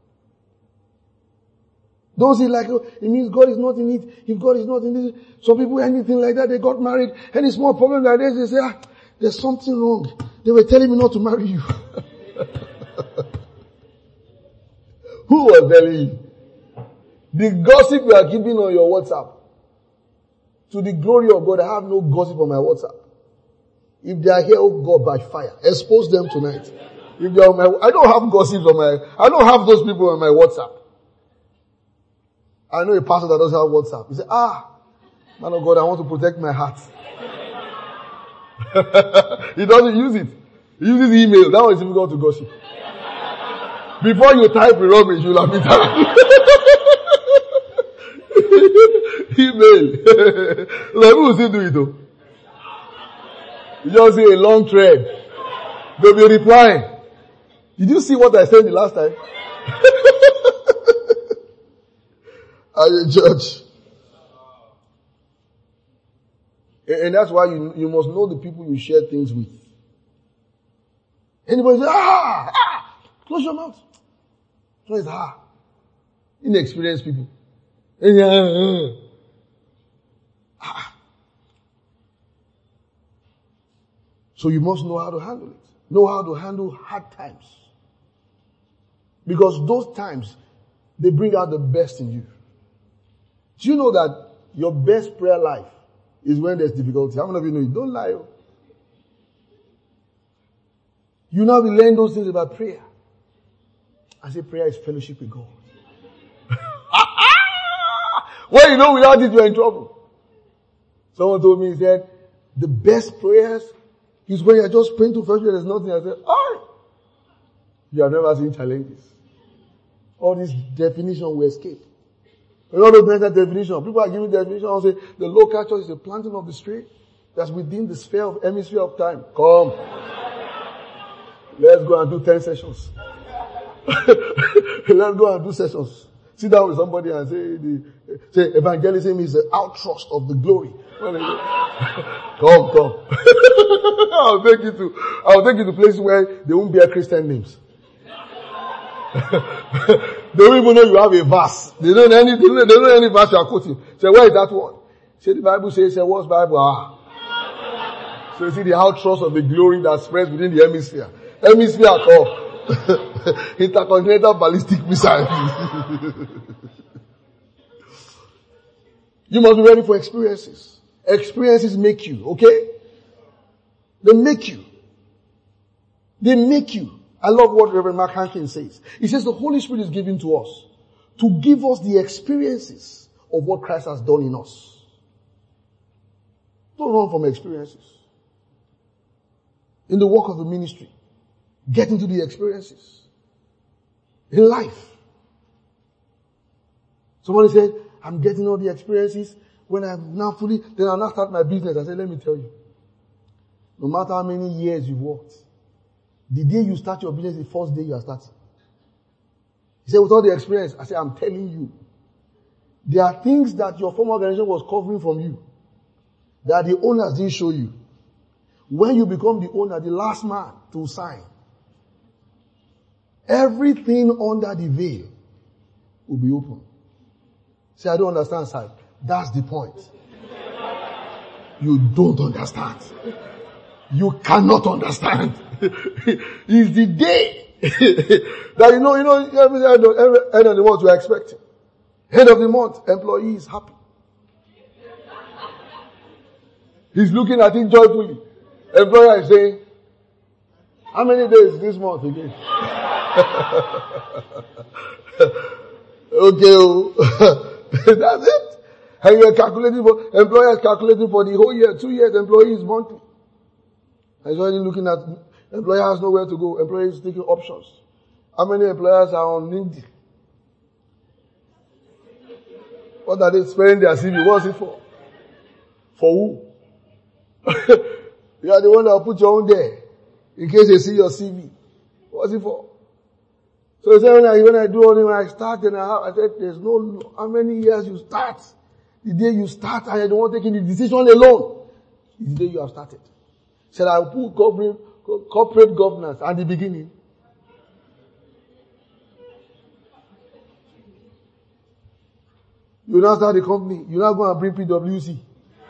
Don't see like, oh, it means God is not in it. If God is not in it, some people, anything like that, they got married. Any small problem like this, they say, ah, there's something wrong. They were telling me not to marry you. Who was telling you? The gossip you are keeping on your WhatsApp. To the glory of God, I have no gossip on my WhatsApp. If they are here, oh God, by fire, expose them tonight. If they are on my, I don't have gossips on my, I don't have those people on my WhatsApp. I know a pastor that doesn't have WhatsApp. He said, ah, man of God, I want to protect my heart. He doesn't use it. He uses email. That one is difficult to gossip. Before you type a rubbish, you'll have been typing. Email. Some people still do it though. You just see a long thread. They'll be replying. Did you see what I said the last time? Are you a judge? And that's why you, you must know the people you share things with. Anybody say, ah, ah, close your mouth. So it's ah. Inexperienced people. Ah. So you must know how to handle it. Know how to handle hard times. Because those times, they bring out the best in you. Do you know that your best prayer life is when there's difficulty? How many of you know it? Don't lie. You now will learn those things about prayer. I say prayer is fellowship with God. When you know without it, you're in trouble. Someone told me, he said, the best prayers is when you're just praying to fellowship, there's nothing. I said, oh, you have never seen challenges. All this definition will escape. You know the definition. People are giving definition and say the local church is a planting of the Spirit that's within the sphere of hemisphere of time. Come. Let's go and do ten sessions. Let's go and do sessions. Sit down with somebody and say the say evangelism is the outthrust of the glory. Come, come. I'll take you to I'll take you to places where they won't bear Christian names. They don't even know you have a verse. They don't know any, they don't know any verse you are quoting. Say, where is that one? Say, the Bible says, say, what's Bible? Ah. So you see the outthrust of the glory that spreads within the hemisphere. Hemisphere at all. Intercontinental ballistic missile. You must be ready for experiences. Experiences make you, okay? They make you. They make you. I love what Reverend Mark Hankin says. He says the Holy Spirit is given to us to give us the experiences of what Christ has done in us. Don't run from experiences. In the work of the ministry, get into the experiences. In life. Somebody said, I'm getting all the experiences. When I'm now fully, then I'll now start my business. I said, let me tell you. No matter how many years you've worked, the day you start your business, the first day you are starting. He said, with all the experience, I said, I'm telling you, there are things that your former organization was covering from you that the owners didn't show you. When you become the owner, the last man to sign, everything under the veil will be open. Say, I don't understand, sir. That's the point. You don't understand. You cannot understand. It's the day that you know, you know, every end of, every end of the month you are expecting. End of the month, employee is happy. He's looking at it joyfully. Employer is saying, how many days this month again? Okay, that's it. And you are calculating for, employer is calculating for the whole year, two years, employee is monthly. And he's already looking at, employer has nowhere to go, employer is taking options. How many employers are on LinkedIn? What are they spending their C V? What's it for? For who? You are the one that will put your own there, in case they see your C V. What's it for? So he said, when I, when I do all when I start, and I, have, I said, there's no, how many years you start? The day you start, I don't want taking the decision alone. It's the day you have started. He said, I will put corporate, corporate governance at the beginning. You now start the company. You now go and bring P W C.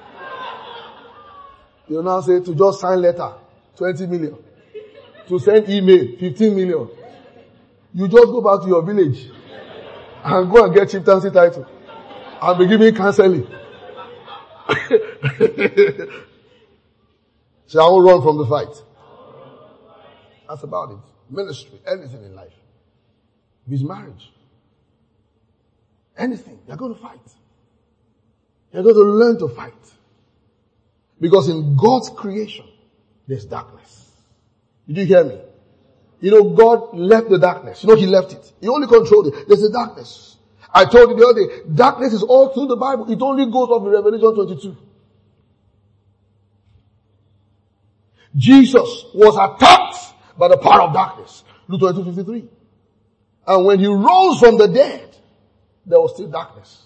You now say to just sign letter, twenty million. To send email, fifteen million. You just go back to your village. and go and get chieftaincy title and be giving counseling. So I won't run from the fight. That's about it. Ministry, anything in life. If it's marriage, anything, you're going to fight. You're going to learn to fight. Because in God's creation, there's darkness. Did you hear me? You know, God left the darkness. You know, He left it. He only controlled it. There's a darkness. I told you the other day, darkness is all through the Bible. It only goes up in Revelation twenty-two. Jesus was attacked by the power of darkness. Luke twenty-two fifty-three. And when He rose from the dead, there was still darkness.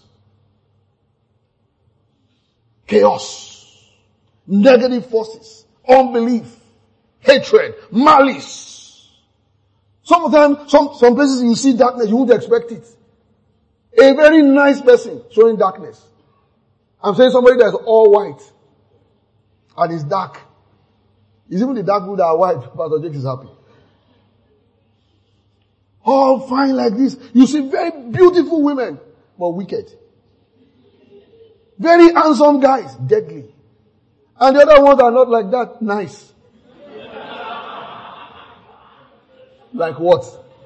Chaos. Negative forces. Unbelief. Hatred. Malice. Sometimes, some, some places you see darkness, you won't expect it. A very nice person showing darkness. I'm saying somebody that's all white and is dark. It's even the dark people that are white. Pastor Jake is happy. All fine like this. You see very beautiful women, but wicked. Very handsome guys, deadly. And the other ones are not like that, nice. Like what?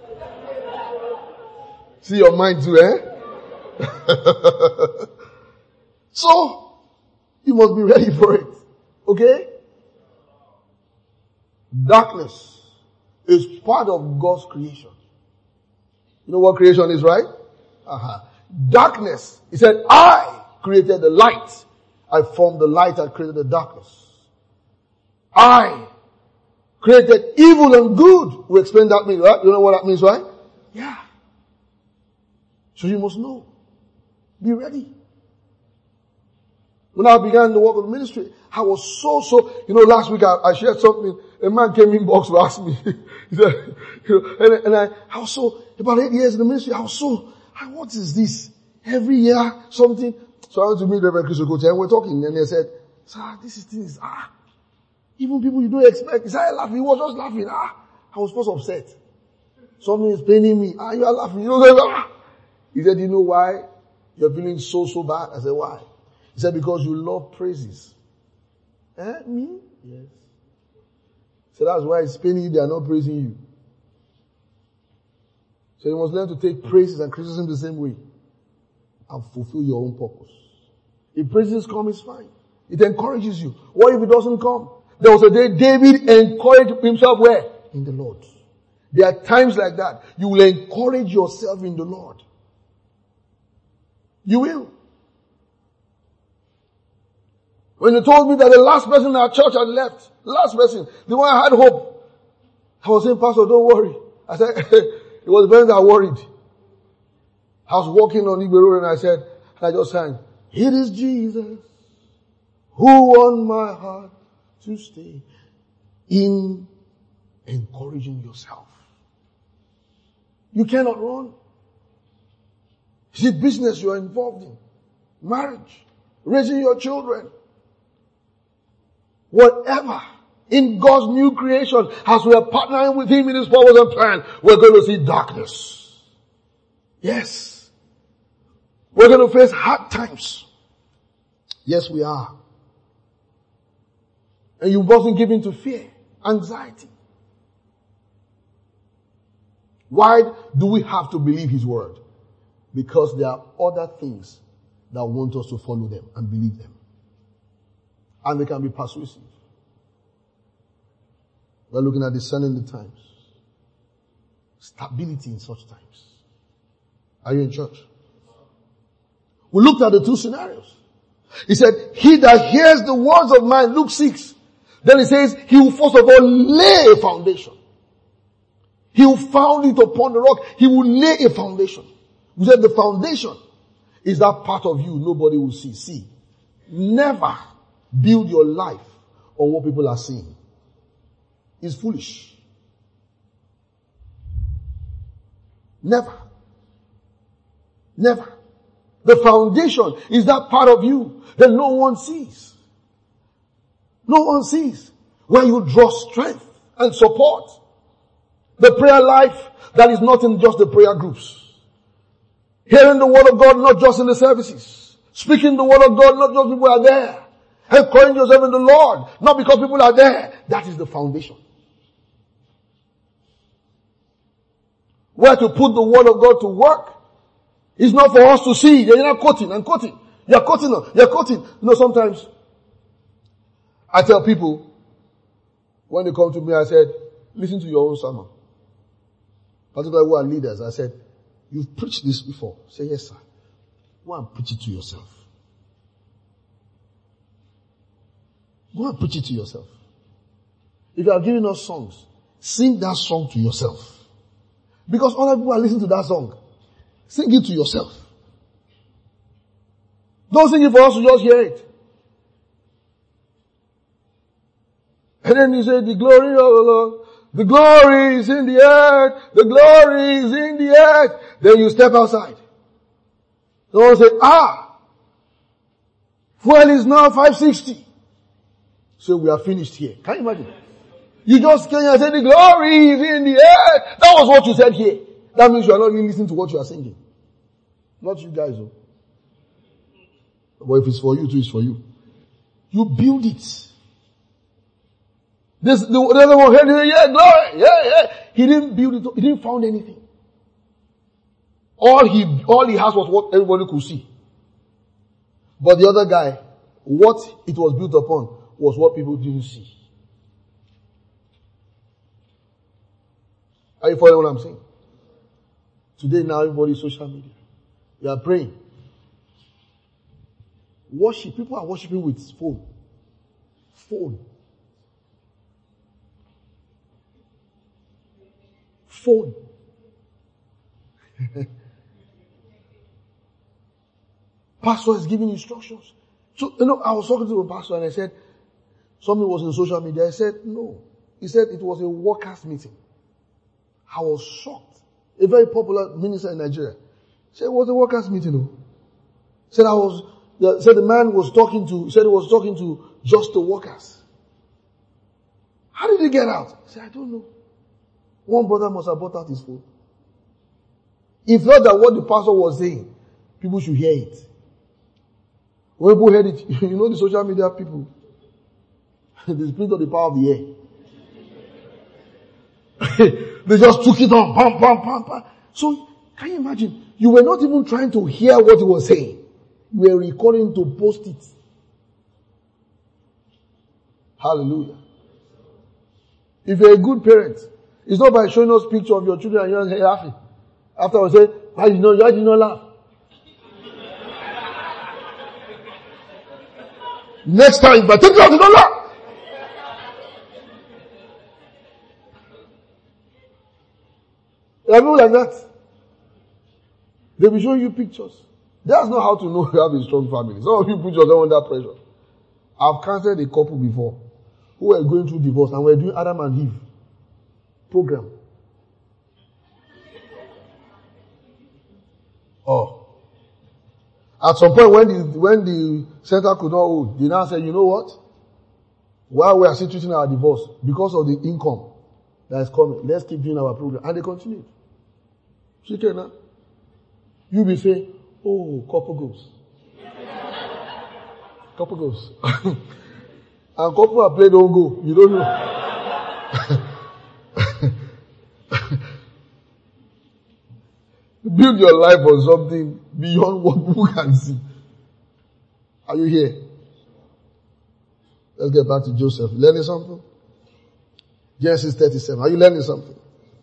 See your mind too, eh? So, you must be ready for it. Okay? Darkness is part of God's creation. You know what creation is, right? Uh-huh. Darkness, He said, I created the light. I formed the light and created the darkness. I created evil and good. We explained that means, right? You know what that means, right? Yeah. So you must know. Be ready. When I began the work of the ministry, I was so, so, you know, last week I, I shared something. A man came in box to ask me. He said, you know, and, and I, I was so, about eight years in the ministry, I was so, what is this? Every year, something. So I went to meet Reverend Chris Okocha and we're talking and they said, sir, this is things, ah, even people you don't expect. He started laughing. He was just laughing. Ah, I was first upset. Something is paining me. Ah, you are laughing. You know, ah. He said, you know why you're feeling so, so bad? I said, why? He said, because you love praises. Eh, me? Yes. So that's why it's paining you, they are not praising you. So you must learn to take praises and criticism the same way. And fulfill your own purpose. If praises come, it's fine. It encourages you. What if it doesn't come? There was a day David encouraged himself where? In the Lord. There are times like that. You will encourage yourself in the Lord. You will. When you told me that the last person in our church had left, last person, the one I had hope, I was saying, Pastor, don't worry. I said, it was the person that worried. I was walking on Igbe Road and I said, and I just sang, it is Jesus who won my heart to stay in encouraging yourself. You cannot run. Is it business you are involved in? Marriage? Raising your children? Whatever. In God's new creation, as we are partnering with Him in His purpose and plan, we're going to see darkness. Yes. We're going to face hard times. Yes, we are. And you mustn't give in to fear, anxiety. Why do we have to believe His word? Because there are other things that want us to follow them and believe them. And they can be persuasive. We're looking at discerning the times. Stability in such times. Are you in church? We looked at the two scenarios. He said, he that hears the words of mine, Luke six. Then he says, he will first of all lay a foundation. He will found it upon the rock. He will lay a foundation. We said the foundation is that part of you nobody will see. See, never build your life on what people are seeing. It's foolish. Never. Never. The foundation is that part of you that no one sees. No one sees. Where you draw strength and support. The prayer life that is not in just the prayer groups. Hearing the word of God not just in the services. Speaking the word of God not just people are there. Encouraging yourself in the Lord, not because people are there. That is the foundation. Where to put the word of God to work is not for us to see. You're not quoting and quoting. You're quoting, you're quoting. You know, sometimes I tell people, when they come to me, I said, listen to your own sermon. Particularly who are leaders, I said, you've preached this before. Say, yes, sir. Go and preach it to yourself. Go and preach it to yourself. If you are giving us songs, sing that song to yourself. Because other people are listening to that song. Sing it to yourself. Don't sing it for us to just hear it. And then you say, the glory of the Lord, the glory is in the earth, the glory is in the earth. Then you step outside. Someone say, ah, fuel is now five sixty. So we are finished here. Can you imagine? You just came and said the glory is in the earth. That was what you said here. That means you are not really listening to what you are singing. Not you guys, though. But if it's for you too, it's for you. You build it. This, the, the other one heard it, yeah, glory, yeah, yeah. He didn't build it, he didn't found anything. All he, all he has was what everybody could see. But the other guy, what it was built upon was what people didn't see. Are you following what I'm saying? Today now everybody is social media. You are praying. Worship. People are worshiping with phone. Phone. Phone. Pastor is giving instructions. So, you know, I was talking to a pastor and I said, something was in social media. I said, no. He said it was a workers' meeting. I was shocked. A very popular minister in Nigeria. He said it was a workers' meeting. No? Said I was, the, said the man was talking to, he said he was talking to just the workers. How did he get out? He said, I don't know. One brother must have brought out his phone. He felt that what the pastor was saying, people should hear it. When people heard it, you know the social media people, the spirit of the power of the air. They just took it on, pam, pam, pam, pam. So, can you imagine? You were not even trying to hear what he was saying. You were recording to post it. Hallelujah. If you're a good parent, it's not by showing us picture of your children and you're laughing. After I say, why did you not, why did you not laugh? Next time, if I take you out, you don't laugh. There are people like that. They'll be showing you pictures. That's not how to know you have a strong family. Some of you put yourself under pressure. I've counseled a couple before who were going through divorce and were doing Adam and Eve program. Oh. At some point when the, when the center could not hold, they now said, you know what? While we are still treating our divorce, because of the income that is coming, let's keep doing our program. And they continued. She came now. You be saying, oh, couple goes. Couple goes. And couple are played don't go. You don't know. Build your life on something beyond what people can see. Are you here? Let's get back to Joseph. Learning something? Genesis thirty-seven. Are you learning something?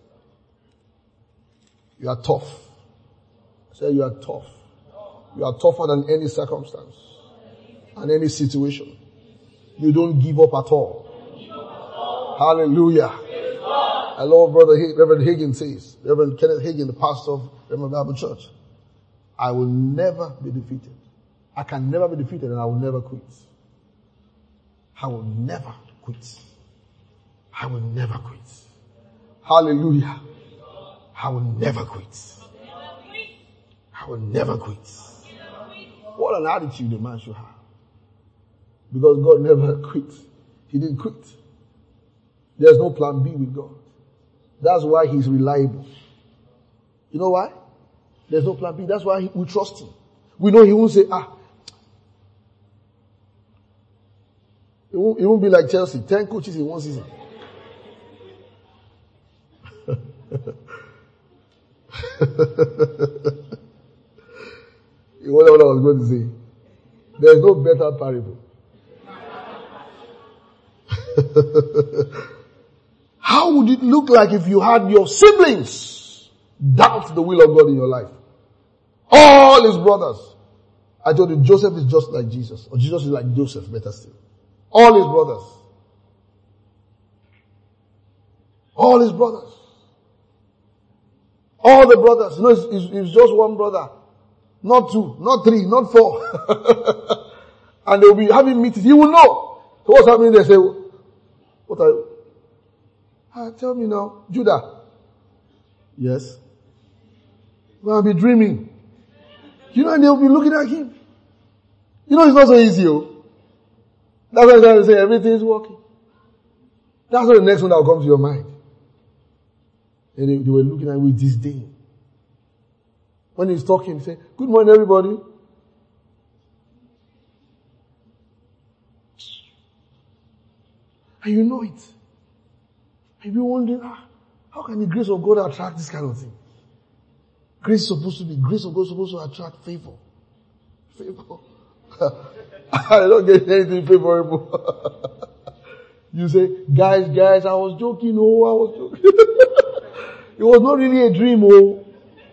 You are tough. I say you are tough. You are tougher than any circumstance and any situation. You don't give up at all. Hallelujah. I love Brother H- Reverend Hagin says, Reverend Kenneth Hagin, the pastor of Reverend Bible Church, I will never be defeated. I can never be defeated and I will never quit. I will never quit. I will never quit. Hallelujah. I will never quit. I will never quit. What an attitude a man should have. Because God never quit. He didn't quit. There's no plan B with God. That's why He's reliable. You know why? There's no plan B. That's why we trust him. We know he won't say, ah. It won't, it won't be like Chelsea. Ten coaches in one season. What I was going to say. There's no better parable. How would it look like if you had your siblings doubt the will of God in your life? All his brothers. I told you Joseph is just like Jesus. Or Jesus is like Joseph, better still. All his brothers. All his brothers. All the brothers. You know, it's, it's, it's just one brother. Not two, not three, not four. And they'll be having meetings. He will know. So what's happening? They say, what are you? Ah, tell me now. Judah. Yes. Well, I'll be dreaming. You know, and they'll be looking at him. You know, it's not so easy, oh. That's why I'm trying to say everything is working. That's what the next one that will come to your mind. And they, they were looking at him with disdain. When he's talking, he said, good morning, everybody. And you know it. And you're wondering, ah, how can the grace of God attract this kind of thing? Grace is supposed to be, grace of God is supposed to attract favor. Favor. I don't get anything favorable. You say, guys, guys, I was joking, oh, I was joking. It was not really a dream, oh.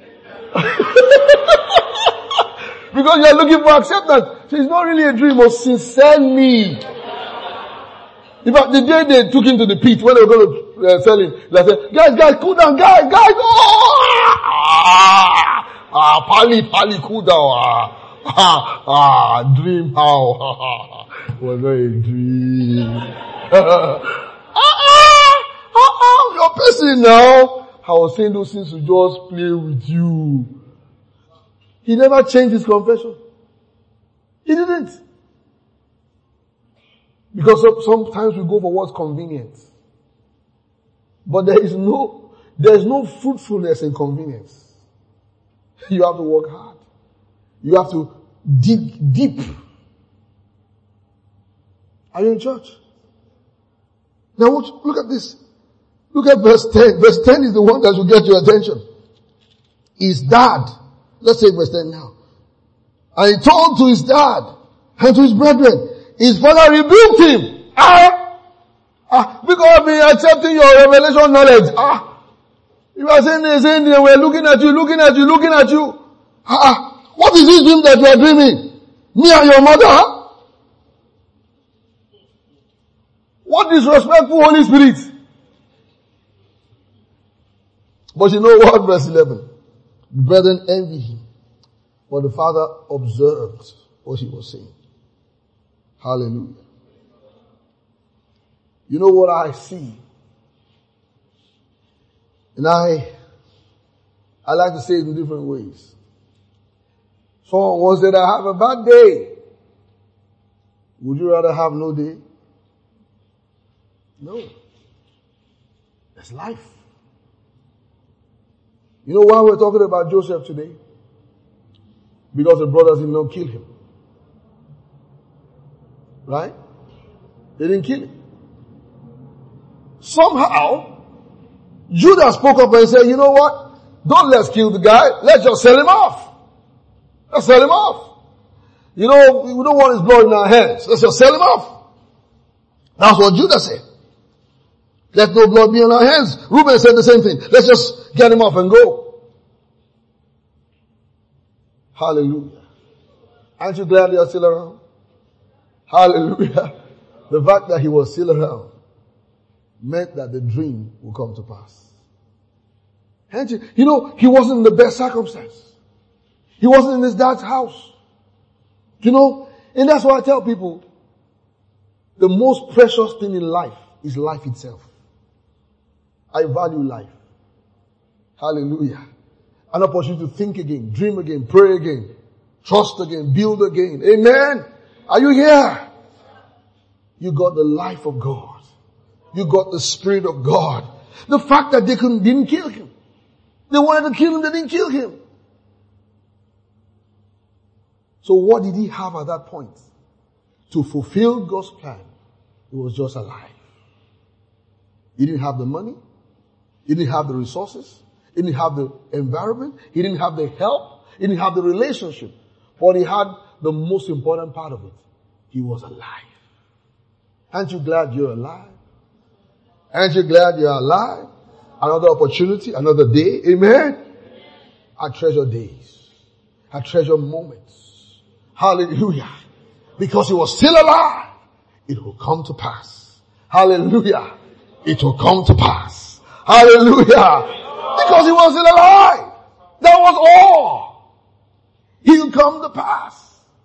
Because you're looking for acceptance. So it's not really a dream, oh, sincerely. In fact, the day they took him to the pit, when they were going to uh, sell him, they said, guys, guys, cool down, guys, guys, oh! Ah, ah, pali, pali, cool down, ah. Ah, ah, dream how? It was not a dream. ah, ah, ah, ah, your person now. I was saying those things to just play with you. He never changed his confession. He didn't. Because sometimes we go for what's convenient. But there is no, there is no fruitfulness in convenience. You have to work hard. You have to dig deep. Are you in church? Now look at this. Look at verse ten. Verse ten is the one that should get your attention. His dad. Let's say verse ten now. And he told to his dad and to his brethren. His father rebuked him. Ah! Ah! Because of me accepting your revelation knowledge. Ah! You are saying this, saying this, we're looking at you, looking at you, looking at you. Ah! What is this dream that you are dreaming? Me and your mother? What disrespectful Holy Spirit? But you know what? Verse eleven. The brethren envied him. But the father observed what he was saying. Hallelujah. You know what I see? And I, I like to say it in different ways. Someone once said, I have a bad day. Would you rather have no day? No. That's life. You know why we're talking about Joseph today? Because the brothers did not kill him. Right? They didn't kill him. Somehow, Judah spoke up and said, you know what? Don't let's kill the guy. Let's just sell him off. Let's sell him off. You know, we don't want his blood in our hands. Let's just sell him off. That's what Judah said. Let no blood be on our hands. Reuben said the same thing. Let's just get him off and go. Hallelujah. Aren't you glad you're still around? Hallelujah. The fact that he was still around meant that the dream will come to pass. And you, you know, he wasn't in the best circumstance. He wasn't in his dad's house. You know, and that's why I tell people, the most precious thing in life is life itself. I value life. Hallelujah. An opportunity to think again, dream again, pray again, trust again, build again. Amen. Are you here? You got the life of God. You got the Spirit of God. The fact that they couldn't, didn't kill him. They wanted to kill him, they didn't kill him. So what did he have at that point? To fulfill God's plan, he was just alive. He didn't have the money. He didn't have the resources. He didn't have the environment. He didn't have the help. He didn't have the relationship. But he had the most important part of it. He was alive. Aren't you glad you're alive? Aren't you glad you're alive? Another opportunity, another day. Amen? I treasure days. I treasure moments. Hallelujah. Because he was still alive, it will come to pass. Hallelujah. It will come to pass. Hallelujah. Because he was still alive. That was all. He'll come to pass.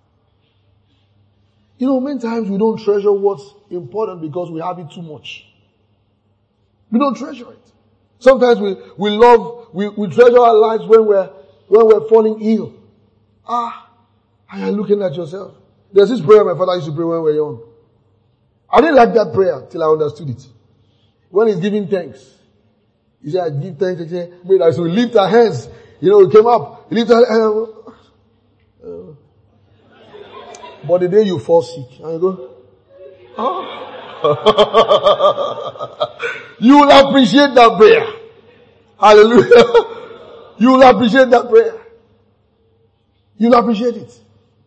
You know, many times we don't treasure what's important because we have it too much. We don't treasure it. Sometimes we, we love, we, we treasure our lives when we're, when we're falling ill. Ah, and you're looking at yourself. There's this prayer my father used to pray when we were young. I didn't like that prayer till I understood it. When he's giving thanks, he said, I give thanks, he said, wait, I should lift our hands. You know, he came up, he lifted our hands. Uh, but the day you fall sick, and you go, oh. You will appreciate that prayer. Hallelujah. You will appreciate that prayer. You will appreciate it.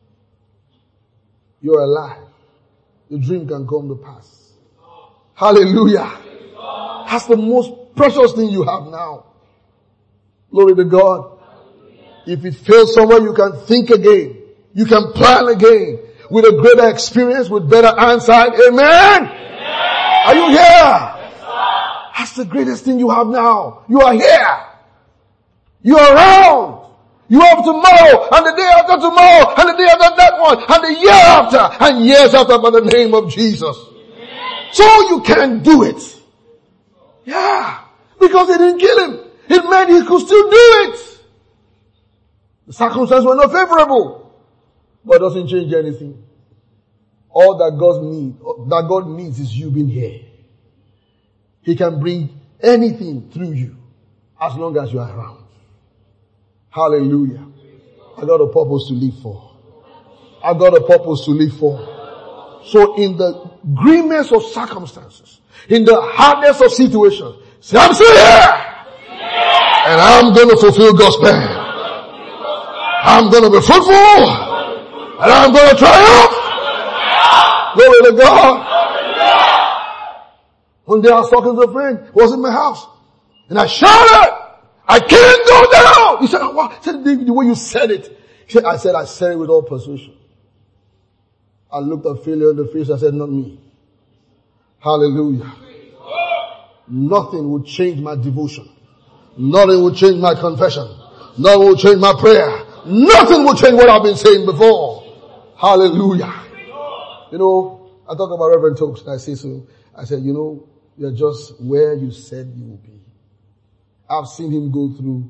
You're alive. The dream can come to pass. Hallelujah. That's the most precious thing you have now. Glory to God. If it fails somewhere, you can think again. You can plan again. With a greater experience, with better insight. Amen? Amen. Are you here? Yes, that's the greatest thing you have now. You are here. You are around. You have tomorrow, and the day after tomorrow, and the day after that one, and the year after, and years after by the name of Jesus. Amen. So you can do it. Yeah. Because they didn't kill him. It meant he could still do it. The circumstances were not favorable. But it doesn't change anything. All that God needs, that God needs is you being here. He can bring anything through you as long as you are around. Hallelujah. I got a purpose to live for. I got a purpose to live for. So in the grimmest of circumstances, in the hardest of situations, say, I'm still here. And I'm going to fulfill God's plan. I'm going to be fruitful. And I'm going to triumph. Glory to God. One day I was talking to a friend, was in my house. And I shouted, I can't go down. He said, wow. He said, the way you said it. He said, I said, I said it with all persuasion. I looked at failure in the face. I said, not me. Hallelujah. Nothing would change my devotion. Nothing would change my confession. Nothing would change my prayer. Nothing will change what I've been saying before. Hallelujah. You know, I talk about Reverend Tokes and I say so. I said, you know, you're just where you said you will be. I've seen him go through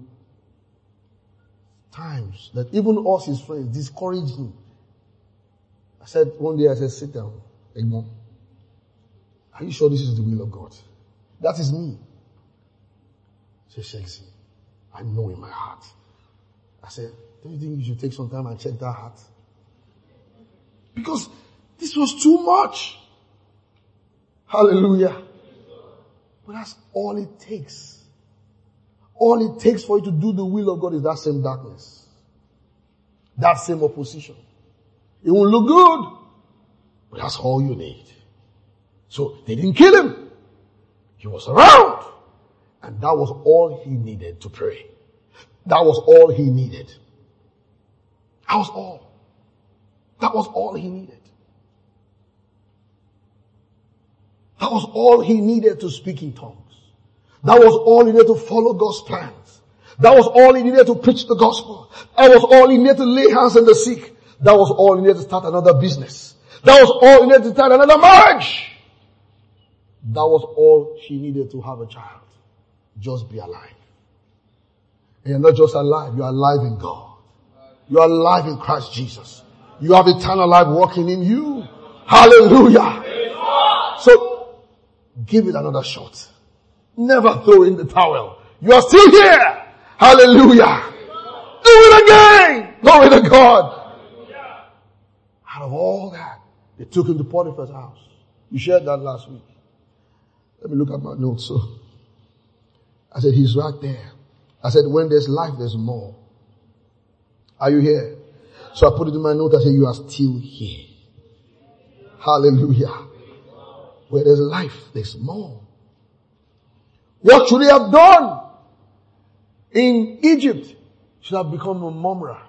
times that even us, his friends, discouraged him. I said, one day I said, sit down, Egmont. Are you sure this is the will of God? That is me. She shakes him. I know in my heart. I said, don't you think you should take some time and check that heart? Because this was too much. Hallelujah. But that's all it takes. All it takes for you to do the will of God is that same darkness. That same opposition. It won't look good, but that's all you need. So they didn't kill him. He was around. And that was all he needed to pray. That was all he needed. That was all. That was all he needed. That was all he needed to speak in tongues. That was all he needed to follow God's plans. That was all he needed to preach the gospel. That was all he needed to lay hands on the sick. That was all he needed to start another business. That was all he needed to start another marriage. That was all she needed to have a child. Just be alive. And you're not just alive, you're alive in God. You are alive in Christ Jesus. You have eternal life working in you. Hallelujah. So, give it another shot. Never throw in the towel. You are still here. Hallelujah. Do it again. Glory to God. of all that, they took him to Potiphar's house. You shared that last week. Let me look at my notes. So I said, he's right there. I said, when there's life, there's more. Are you here? So I put it in my note. I said, you are still here. Hallelujah. Where there's life, there's more. What should he have done in Egypt? Should have become a murmurer.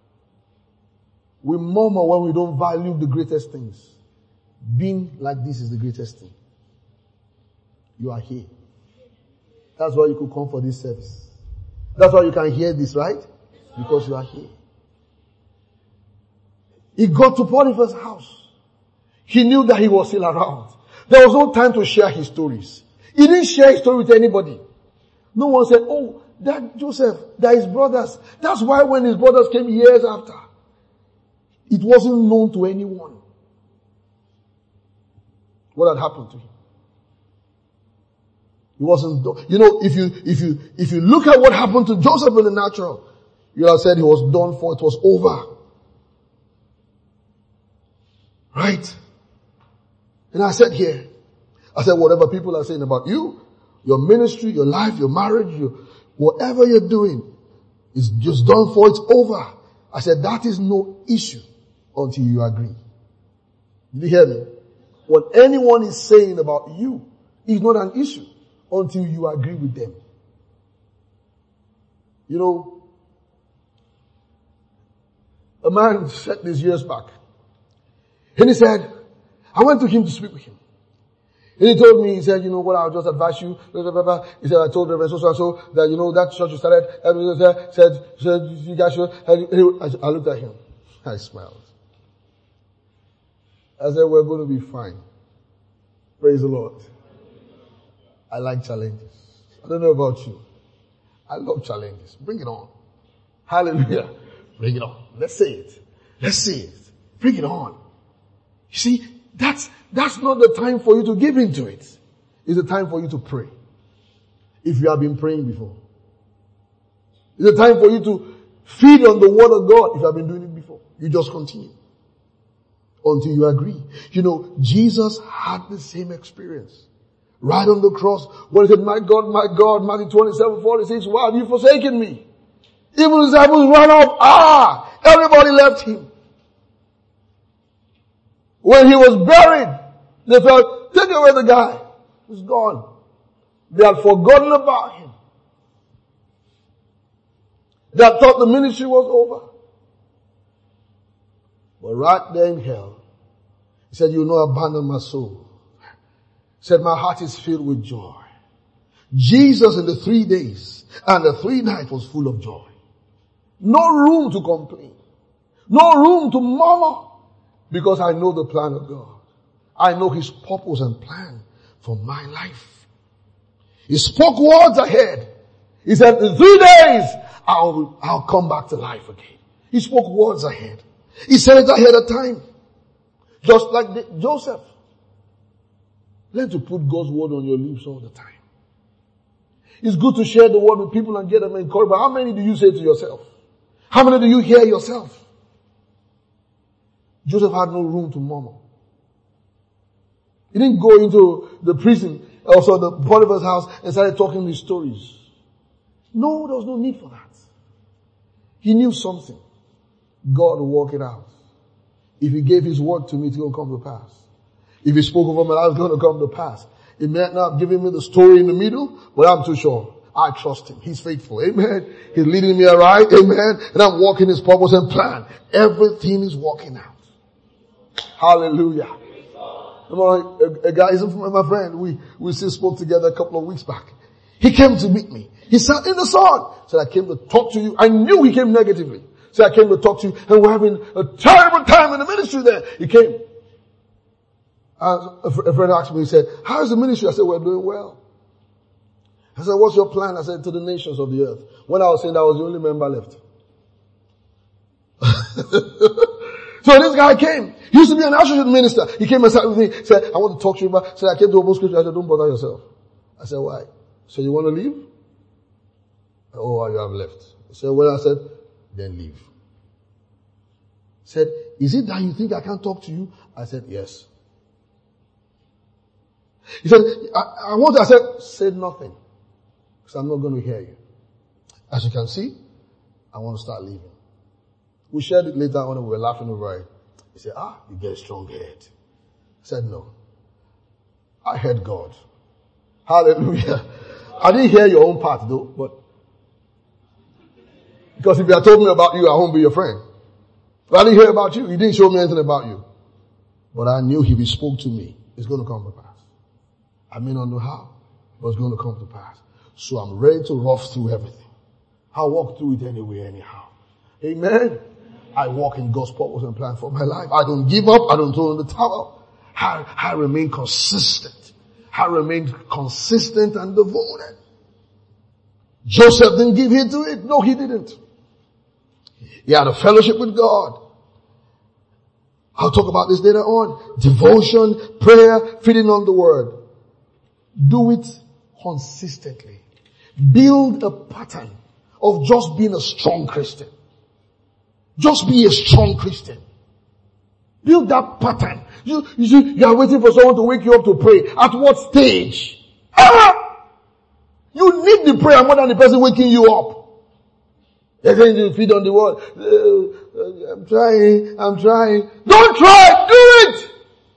We murmur when we don't value the greatest things. Being like this is the greatest thing. You are here. That's why you could come for this service. That's why you can hear this, right? Because you are here. He got to Potiphar's house. He knew that he was still around. There was no time to share his stories. He didn't share his story with anybody. No one said, oh, that Joseph, that his brothers. That's why when his brothers came years after, it wasn't known to anyone what had happened to him. It wasn't, you know, if you, if you, if you look at what happened to Joseph in the natural, you have said he was done for, it was over. Right? And I said here, I said whatever people are saying about you, your ministry, your life, your marriage, your, whatever you're doing, is just done for, it's over. I said that is no issue until you agree. Did you hear me? What anyone is saying about you is not an issue until you agree with them. You know, a man said this years back. And he said, I went to him to speak with him. And he told me, he said, you know what, I'll just advise you. Blah, blah, blah. He said, I told Reverend so, so, so that, you know, that church you started, said, said, you guys should, I looked at him. I smiled. I said, we're going to be fine. Praise the Lord. I like challenges. I don't know about you. I love challenges. Bring it on. Hallelujah. Bring it on. Let's say it. Let's say it. Bring it on. You see, that's, that's not the time for you to give into it. It's the time for you to pray. If you have been praying before. It's the time for you to feed on the word of God if you have been doing it before. You just continue. Until you agree. You know, Jesus had the same experience. Right on the cross, when he said, my God, my God, Matthew twenty-seven, forty-six, why have you forsaken me? Even the disciples ran off. Ah! Everybody left him. When he was buried, they felt, take away the guy. He's gone. They had forgotten about him. They had thought the ministry was over. But right there in hell, he said, you will not abandon my soul. He said, my heart is filled with joy. Jesus in the three days and the three nights was full of joy. No room to complain. No room to murmur. Because I know the plan of God. I know his purpose and plan for my life. He spoke words ahead. He said, in three days, I'll, I'll come back to life again. He spoke words ahead. He said it ahead of time. Just like the, Joseph. Learn to put God's word on your lips all the time. It's good to share the word with people and get them encouraged. But how many do you say to yourself? How many do you hear yourself? Joseph had no room to murmur. He didn't go into the prison, also the Potiphar's house, and started talking these stories. No, there was no need for that. He knew something. God will work it out. If he gave his word to me, it's going to come to pass. If he spoke over my life, it's going to come to pass. He may not have given me the story in the middle, but I'm too sure. I trust him. He's faithful. Amen. He's leading me aright. Amen. And I'm walking his purpose and plan. Everything is working out. Hallelujah. A, a guy, my friend, we, we still spoke together a couple of weeks back. He came to meet me. He sat in the sun. Said, I came to talk to you. I knew he came negatively. Said, I came to talk to you. And we're having a terrible time in the ministry there. He came. Uh, a, a friend asked me, he said, how is the ministry? I said, we're doing well. I said, what's your plan? I said, to the nations of the earth. When I was saying that, I was the only member left. So this guy came. He used to be an associate minister. He came and sat with me, said, I want to talk to you about, said, I came to open scripture. I said, don't bother yourself. I said, why? So you want to leave? Oh, you have left. He said, well, I said, then leave. Said, is it that you think I can't talk to you? I said, yes. He said, I, I want to, I said, say nothing. Because I'm not going to hear you. As you can see, I want to start leaving. We shared it later on and we were laughing over it. He said, ah, you get a strong head. I said, no. I heard God. Hallelujah. I didn't hear your own part though, but because if you had told me about you, I won't be your friend. But I didn't hear about you. He didn't show me anything about you. But I knew if he spoke to me, it's going to come to pass. I may not know how, but it's going to come to pass. So I'm ready to rough through everything. I'll walk through it anyway, anyhow. Amen. I walk in God's purpose and plan for my life. I don't give up. I don't throw in the towel. I, I remain consistent. I remain consistent and devoted. Joseph didn't give heed to it. No, he didn't. He had a fellowship with God. I'll talk about this later on. Devotion, prayer, feeding on the word. Do it consistently. Build a pattern of just being a strong Christian. Just be a strong Christian. Build that pattern. You, you see, you are waiting for someone to wake you up to pray. At what stage? Ah! You need the prayer more than the person waking you up. They're saying you feed on the word. Uh, uh, I'm trying, I'm trying. Don't try, do it!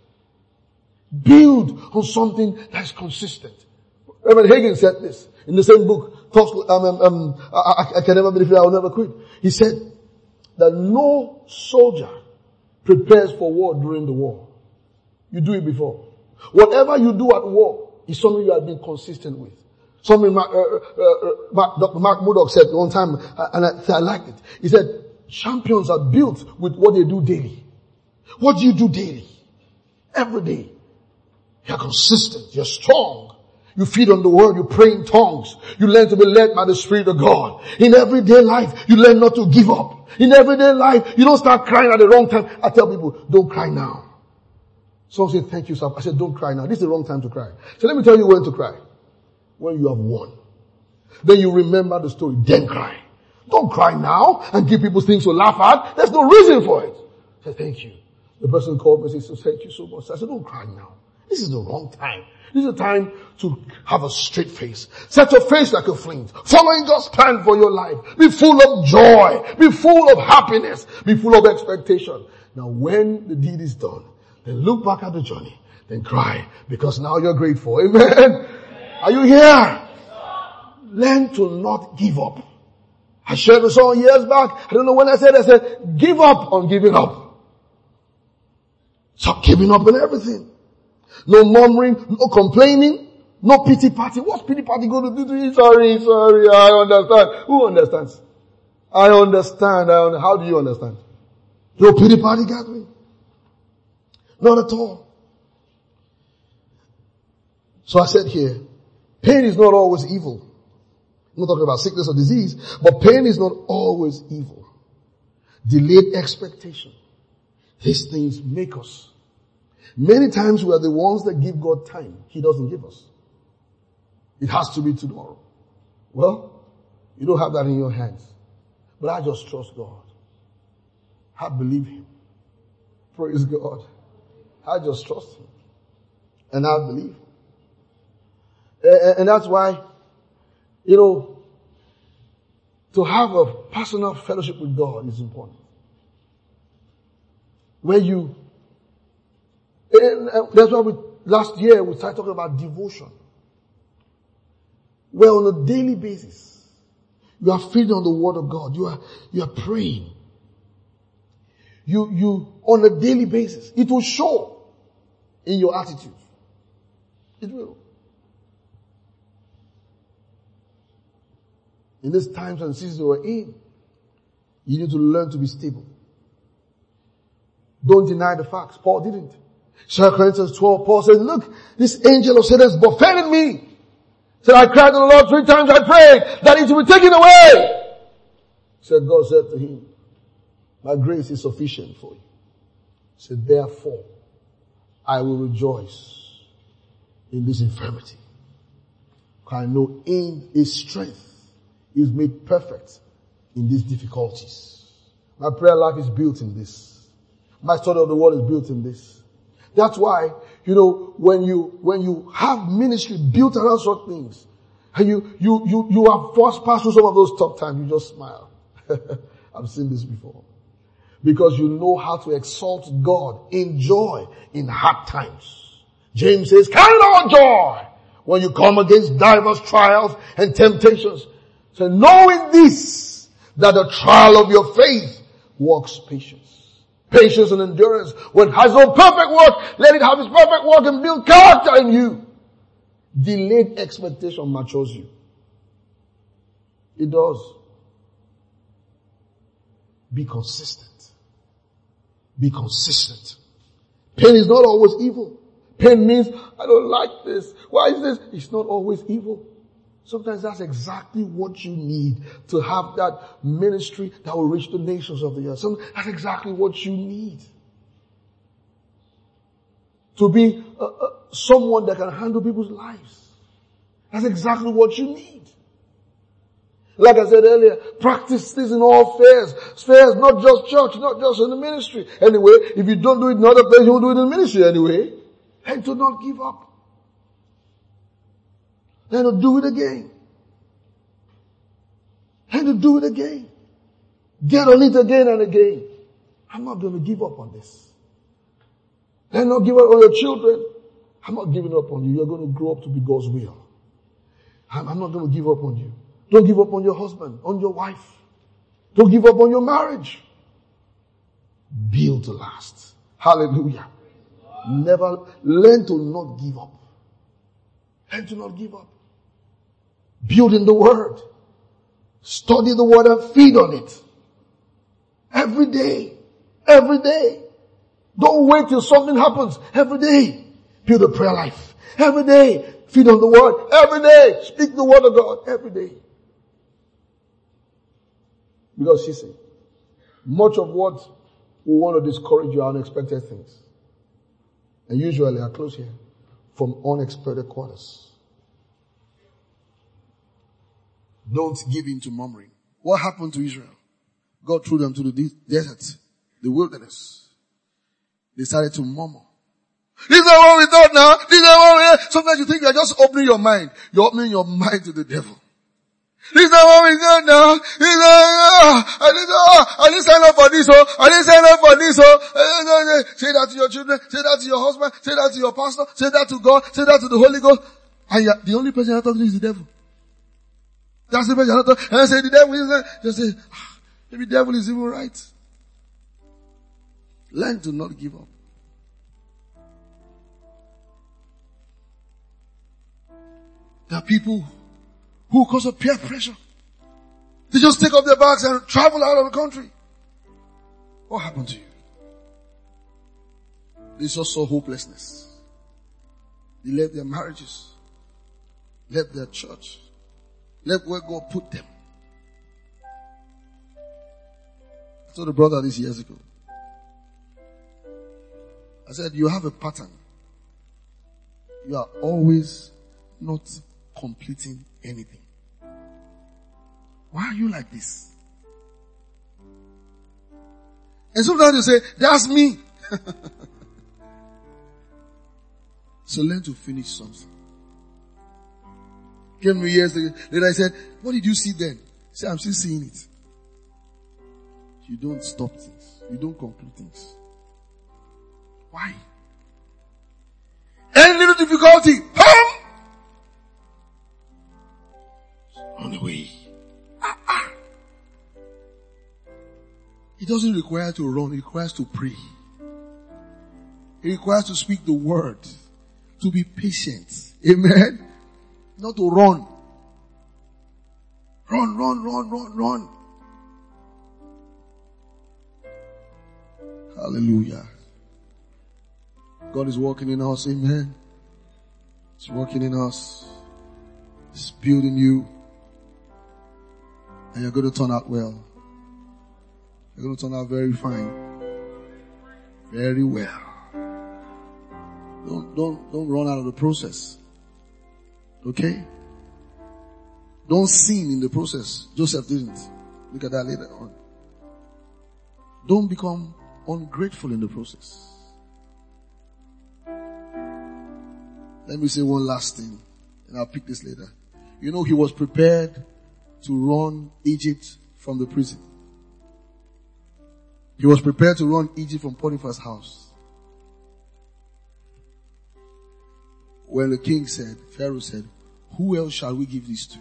Build on something that's consistent. Reverend Hagin said this in the same book, Talks, um, um, um, I, I can never believe it, I will never quit. He said that no soldier prepares for war during the war. You do it before. Whatever you do at war is something you have been consistent with. Something Mark, uh, uh, Mark, Doctor Mark Murdoch said one time, and I, I liked it. He said, champions are built with what they do daily. What do you do daily? Every day. You're consistent. You're strong. You feed on the word. You pray in tongues. You learn to be led by the Spirit of God. In everyday life, you learn not to give up. In everyday life, you don't start crying at the wrong time. I tell people, don't cry now. Someone said, thank you, sir. I said, don't cry now. This is the wrong time to cry. So let me tell you when to cry. When you have won. Then you remember the story. Then cry. Don't cry now and give people things to laugh at. There's no reason for it. I said, thank you. The person called me and said, thank you so much. I said, don't cry now. This is the wrong time. This is the time to have a straight face. Set your face like a flint. Following God's plan for your life. Be full of joy. Be full of happiness. Be full of expectation. Now when the deed is done, then look back at the journey. Then cry because now you're grateful. Amen. Are you here? Learn to not give up. I shared the song years back. I don't know when I said, I said, give up on giving up. Stop giving up on everything. No murmuring, no complaining, no pity party. What's pity party going to do to you? Sorry, sorry, I understand. Who understands? I understand. I un- How do you understand? No pity party gathering. Not at all. So I said here, pain is not always evil. I'm not talking about sickness or disease, but pain is not always evil. Delayed expectation. These things make us. Many times we are the ones that give God time. He doesn't give us. It has to be tomorrow. Well, you don't have that in your hands. But I just trust God. I believe Him. Praise God. I just trust Him. And I believe. And that's why, you know, to have a personal fellowship with God is important. Where you, and that's why we, last year we started talking about devotion. Where on a daily basis, you are feeding on the Word of God. You are, you are praying. You, you, on a daily basis, it will show in your attitude. It will. In these times and seasons we're in, you need to learn to be stable. Don't deny the facts. Paul didn't. Second Corinthians twelve, Paul said, look, this angel of Satan has buffeted me. He said, I cried to the Lord three times, I prayed that it should be taken away. He said, God said to him, my grace is sufficient for you. He said, therefore, I will rejoice in this infirmity. I know in His strength is made perfect in these difficulties. My prayer life is built in this. My study of the word is built in this. That's why, you know, when you, when you have ministry built around such things, and you, you, you, you have first passed through some of those tough times, you just smile. I've seen this before. Because you know how to exalt God in joy in hard times. James says, count it all joy when you come against diverse trials and temptations. So knowing this, that the trial of your faith works patience. Patience and endurance. When it has no perfect work, let it have its perfect work and build character in you. Delayed expectation matures you. It does. Be consistent. Be consistent. Pain is not always evil. Pain means, I don't like this. Why is this? It's not always evil. Sometimes that's exactly what you need to have that ministry that will reach the nations of the earth. Sometimes that's exactly what you need. To be uh, uh, someone that can handle people's lives. That's exactly what you need. Like I said earlier, practice this in all spheres. Spheres, not just church, not just in the ministry. Anyway, if you don't do it in other places, you'll do it in the ministry anyway. And to not give up. And to do it again. And to do it again. Get on it again and again. I'm not going to give up on this. And not give up on your children. I'm not giving up on you. You're going to grow up to be God's will. I'm, I'm not going to give up on you. Don't give up on your husband, on your wife. Don't give up on your marriage. Build to last. Hallelujah. Never, learn to not give up. Learn to not give up. Build in the word. Study the word and feed on it. Every day. Every day. Don't wait till something happens. Every day. Build a prayer life. Every day. Feed on the word. Every day. Speak the word of God. Every day. Because she said, much of what we want to discourage you are unexpected things. And usually I close here from unexpected quarters. Don't give in to murmuring. What happened to Israel? God threw them to the desert, the wilderness. They started to murmur. This is what we thought now. This is what we, sometimes you think you're just opening your mind. You're opening your mind to the devil. This is what we got now. This is, uh, I didn't, uh, I didn't sign up for this, oh. I didn't sign up for this, oh. Say that to your children. Say that to your husband. Say that to your pastor. Say that to God. Say that to the Holy Ghost. And the only person I talk to is the devil. That's the person I talk to. And I say the devil is, just say, ah, maybe the devil is even right. Learn to not give up. There are people who, because of peer pressure, they just take up their bags and travel out of the country. What happened to you? They just saw hopelessness. They left their marriages, left their church, left where God put them. I told a brother this years ago. I said, you have a pattern. You are always not completing anything. Why are you like this? And sometimes you say, that's me. So learn to finish something. Came to me years later, I said, what did you see then? He said, I'm still seeing it. You don't stop things. You don't conclude things. Why? Any little difficulty, come! On the way. Ah, ah. It doesn't require to run, it requires to pray. It requires to speak the word. To be patient. Amen? Not to run. Run, run, run, run, run. Hallelujah. God is working in us. Amen. He's working in us. He's building you. And you're going to turn out well. You're going to turn out very fine. Very well. Don't, don't, don't run out of the process. Okay? Don't sin in the process. Joseph didn't. Look at that later on. Don't become ungrateful in the process. Let me say one last thing, and I'll pick this later. You know, he was prepared to run Egypt from the prison. He was prepared to run Egypt from Potiphar's house. When the king said, Pharaoh said, who else shall we give this to?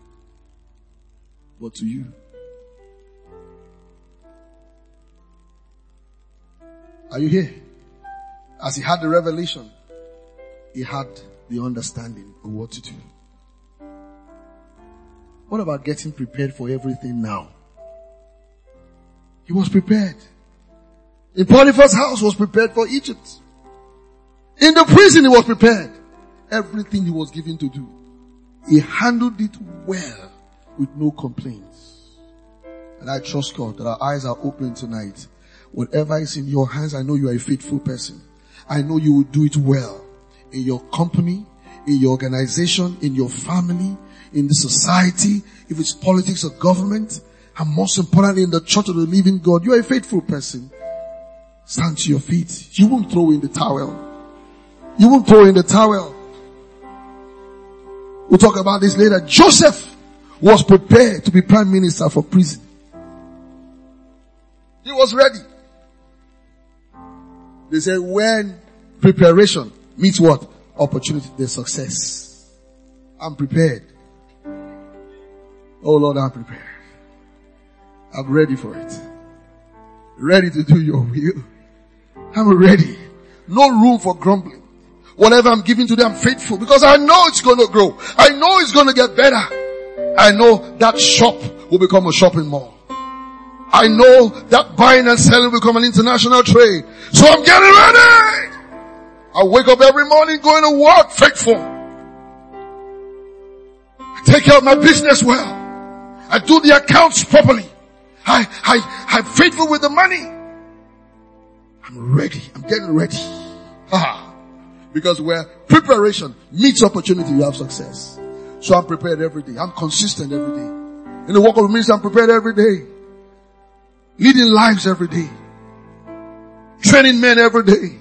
But to you. Are you here? As he had the revelation, he had the understanding of what to do. What about getting prepared for everything now? He was prepared. In Potiphar's house was prepared for Egypt. In the prison he was prepared. Everything he was given to do, he handled it well with no complaints. And I trust God that our eyes are open tonight. Whatever is in your hands, I know you are a faithful person. I know you will do it well. In your company, in your organization, in your family, in the society, if it's politics or government, and most importantly in the church of the living God, you are a faithful person. Stand to your feet. You won't throw in the towel. You won't throw in the towel. We'll talk about this later. Joseph was prepared to be prime minister for prison. He was ready. They say when preparation meets what? Opportunity, there's success. I'm prepared. Oh Lord, I'm prepared. I'm ready for it. Ready to do your will. I'm ready. No room for grumbling. Whatever I'm giving to them, I'm faithful because I know it's going to grow. I know it's going to get better. I know that shop will become a shopping mall. I know that buying and selling will become an international trade. So I'm getting ready. I wake up every morning going to work faithful. I take care of my business well. I do the accounts properly. I, I, I'm faithful with the money. I'm ready. I'm getting ready. Ah. Because where preparation meets opportunity, you have success. So I'm prepared every day. I'm consistent every day. In the work of ministry, I'm prepared every day. Leading lives every day. Training men every day.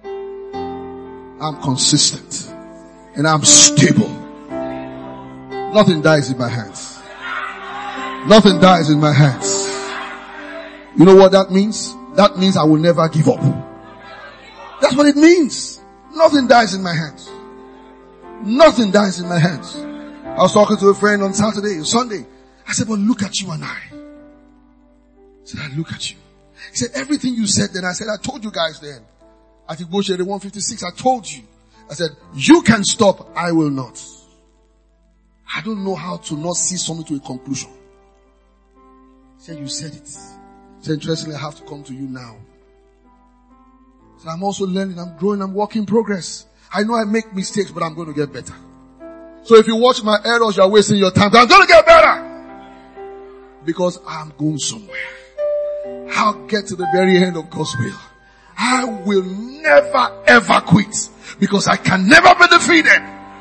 I'm consistent. And I'm stable. Nothing dies in my hands. Nothing dies in my hands. You know what that means? That means I will never give up. That's what it means. Nothing dies in my hands. Nothing dies in my hands. I was talking to a friend on Saturday, Sunday. I said, but look at you and I. I said, I look at you. He said, everything you said then. I said, I told you guys then. I think Bushiri one fifty-six, I told you. I said, you can stop, I will not. I don't know how to not see something to a conclusion. He said, you said it. He said, interestingly, I have to come to you now. So I'm also learning, I'm growing, I'm working in progress. I know I make mistakes, but I'm going to get better. So if you watch my errors, you're wasting your time. I'm going to get better. Because I'm going somewhere. I'll get to the very end of God's will. I will never ever quit. Because I can never be defeated.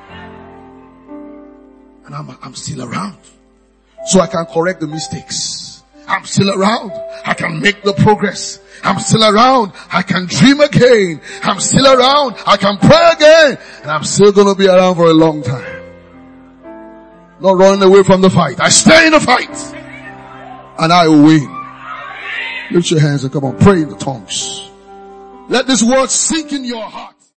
And I'm, I'm still around. So I can correct the mistakes. I'm still around. I can make the progress. I'm still around. I can dream again. I'm still around. I can pray again. And I'm still going to be around for a long time. Not running away from the fight. I stay in the fight. And I will win. Lift your hands and come on. Pray in the tongues. Let this word sink in your heart.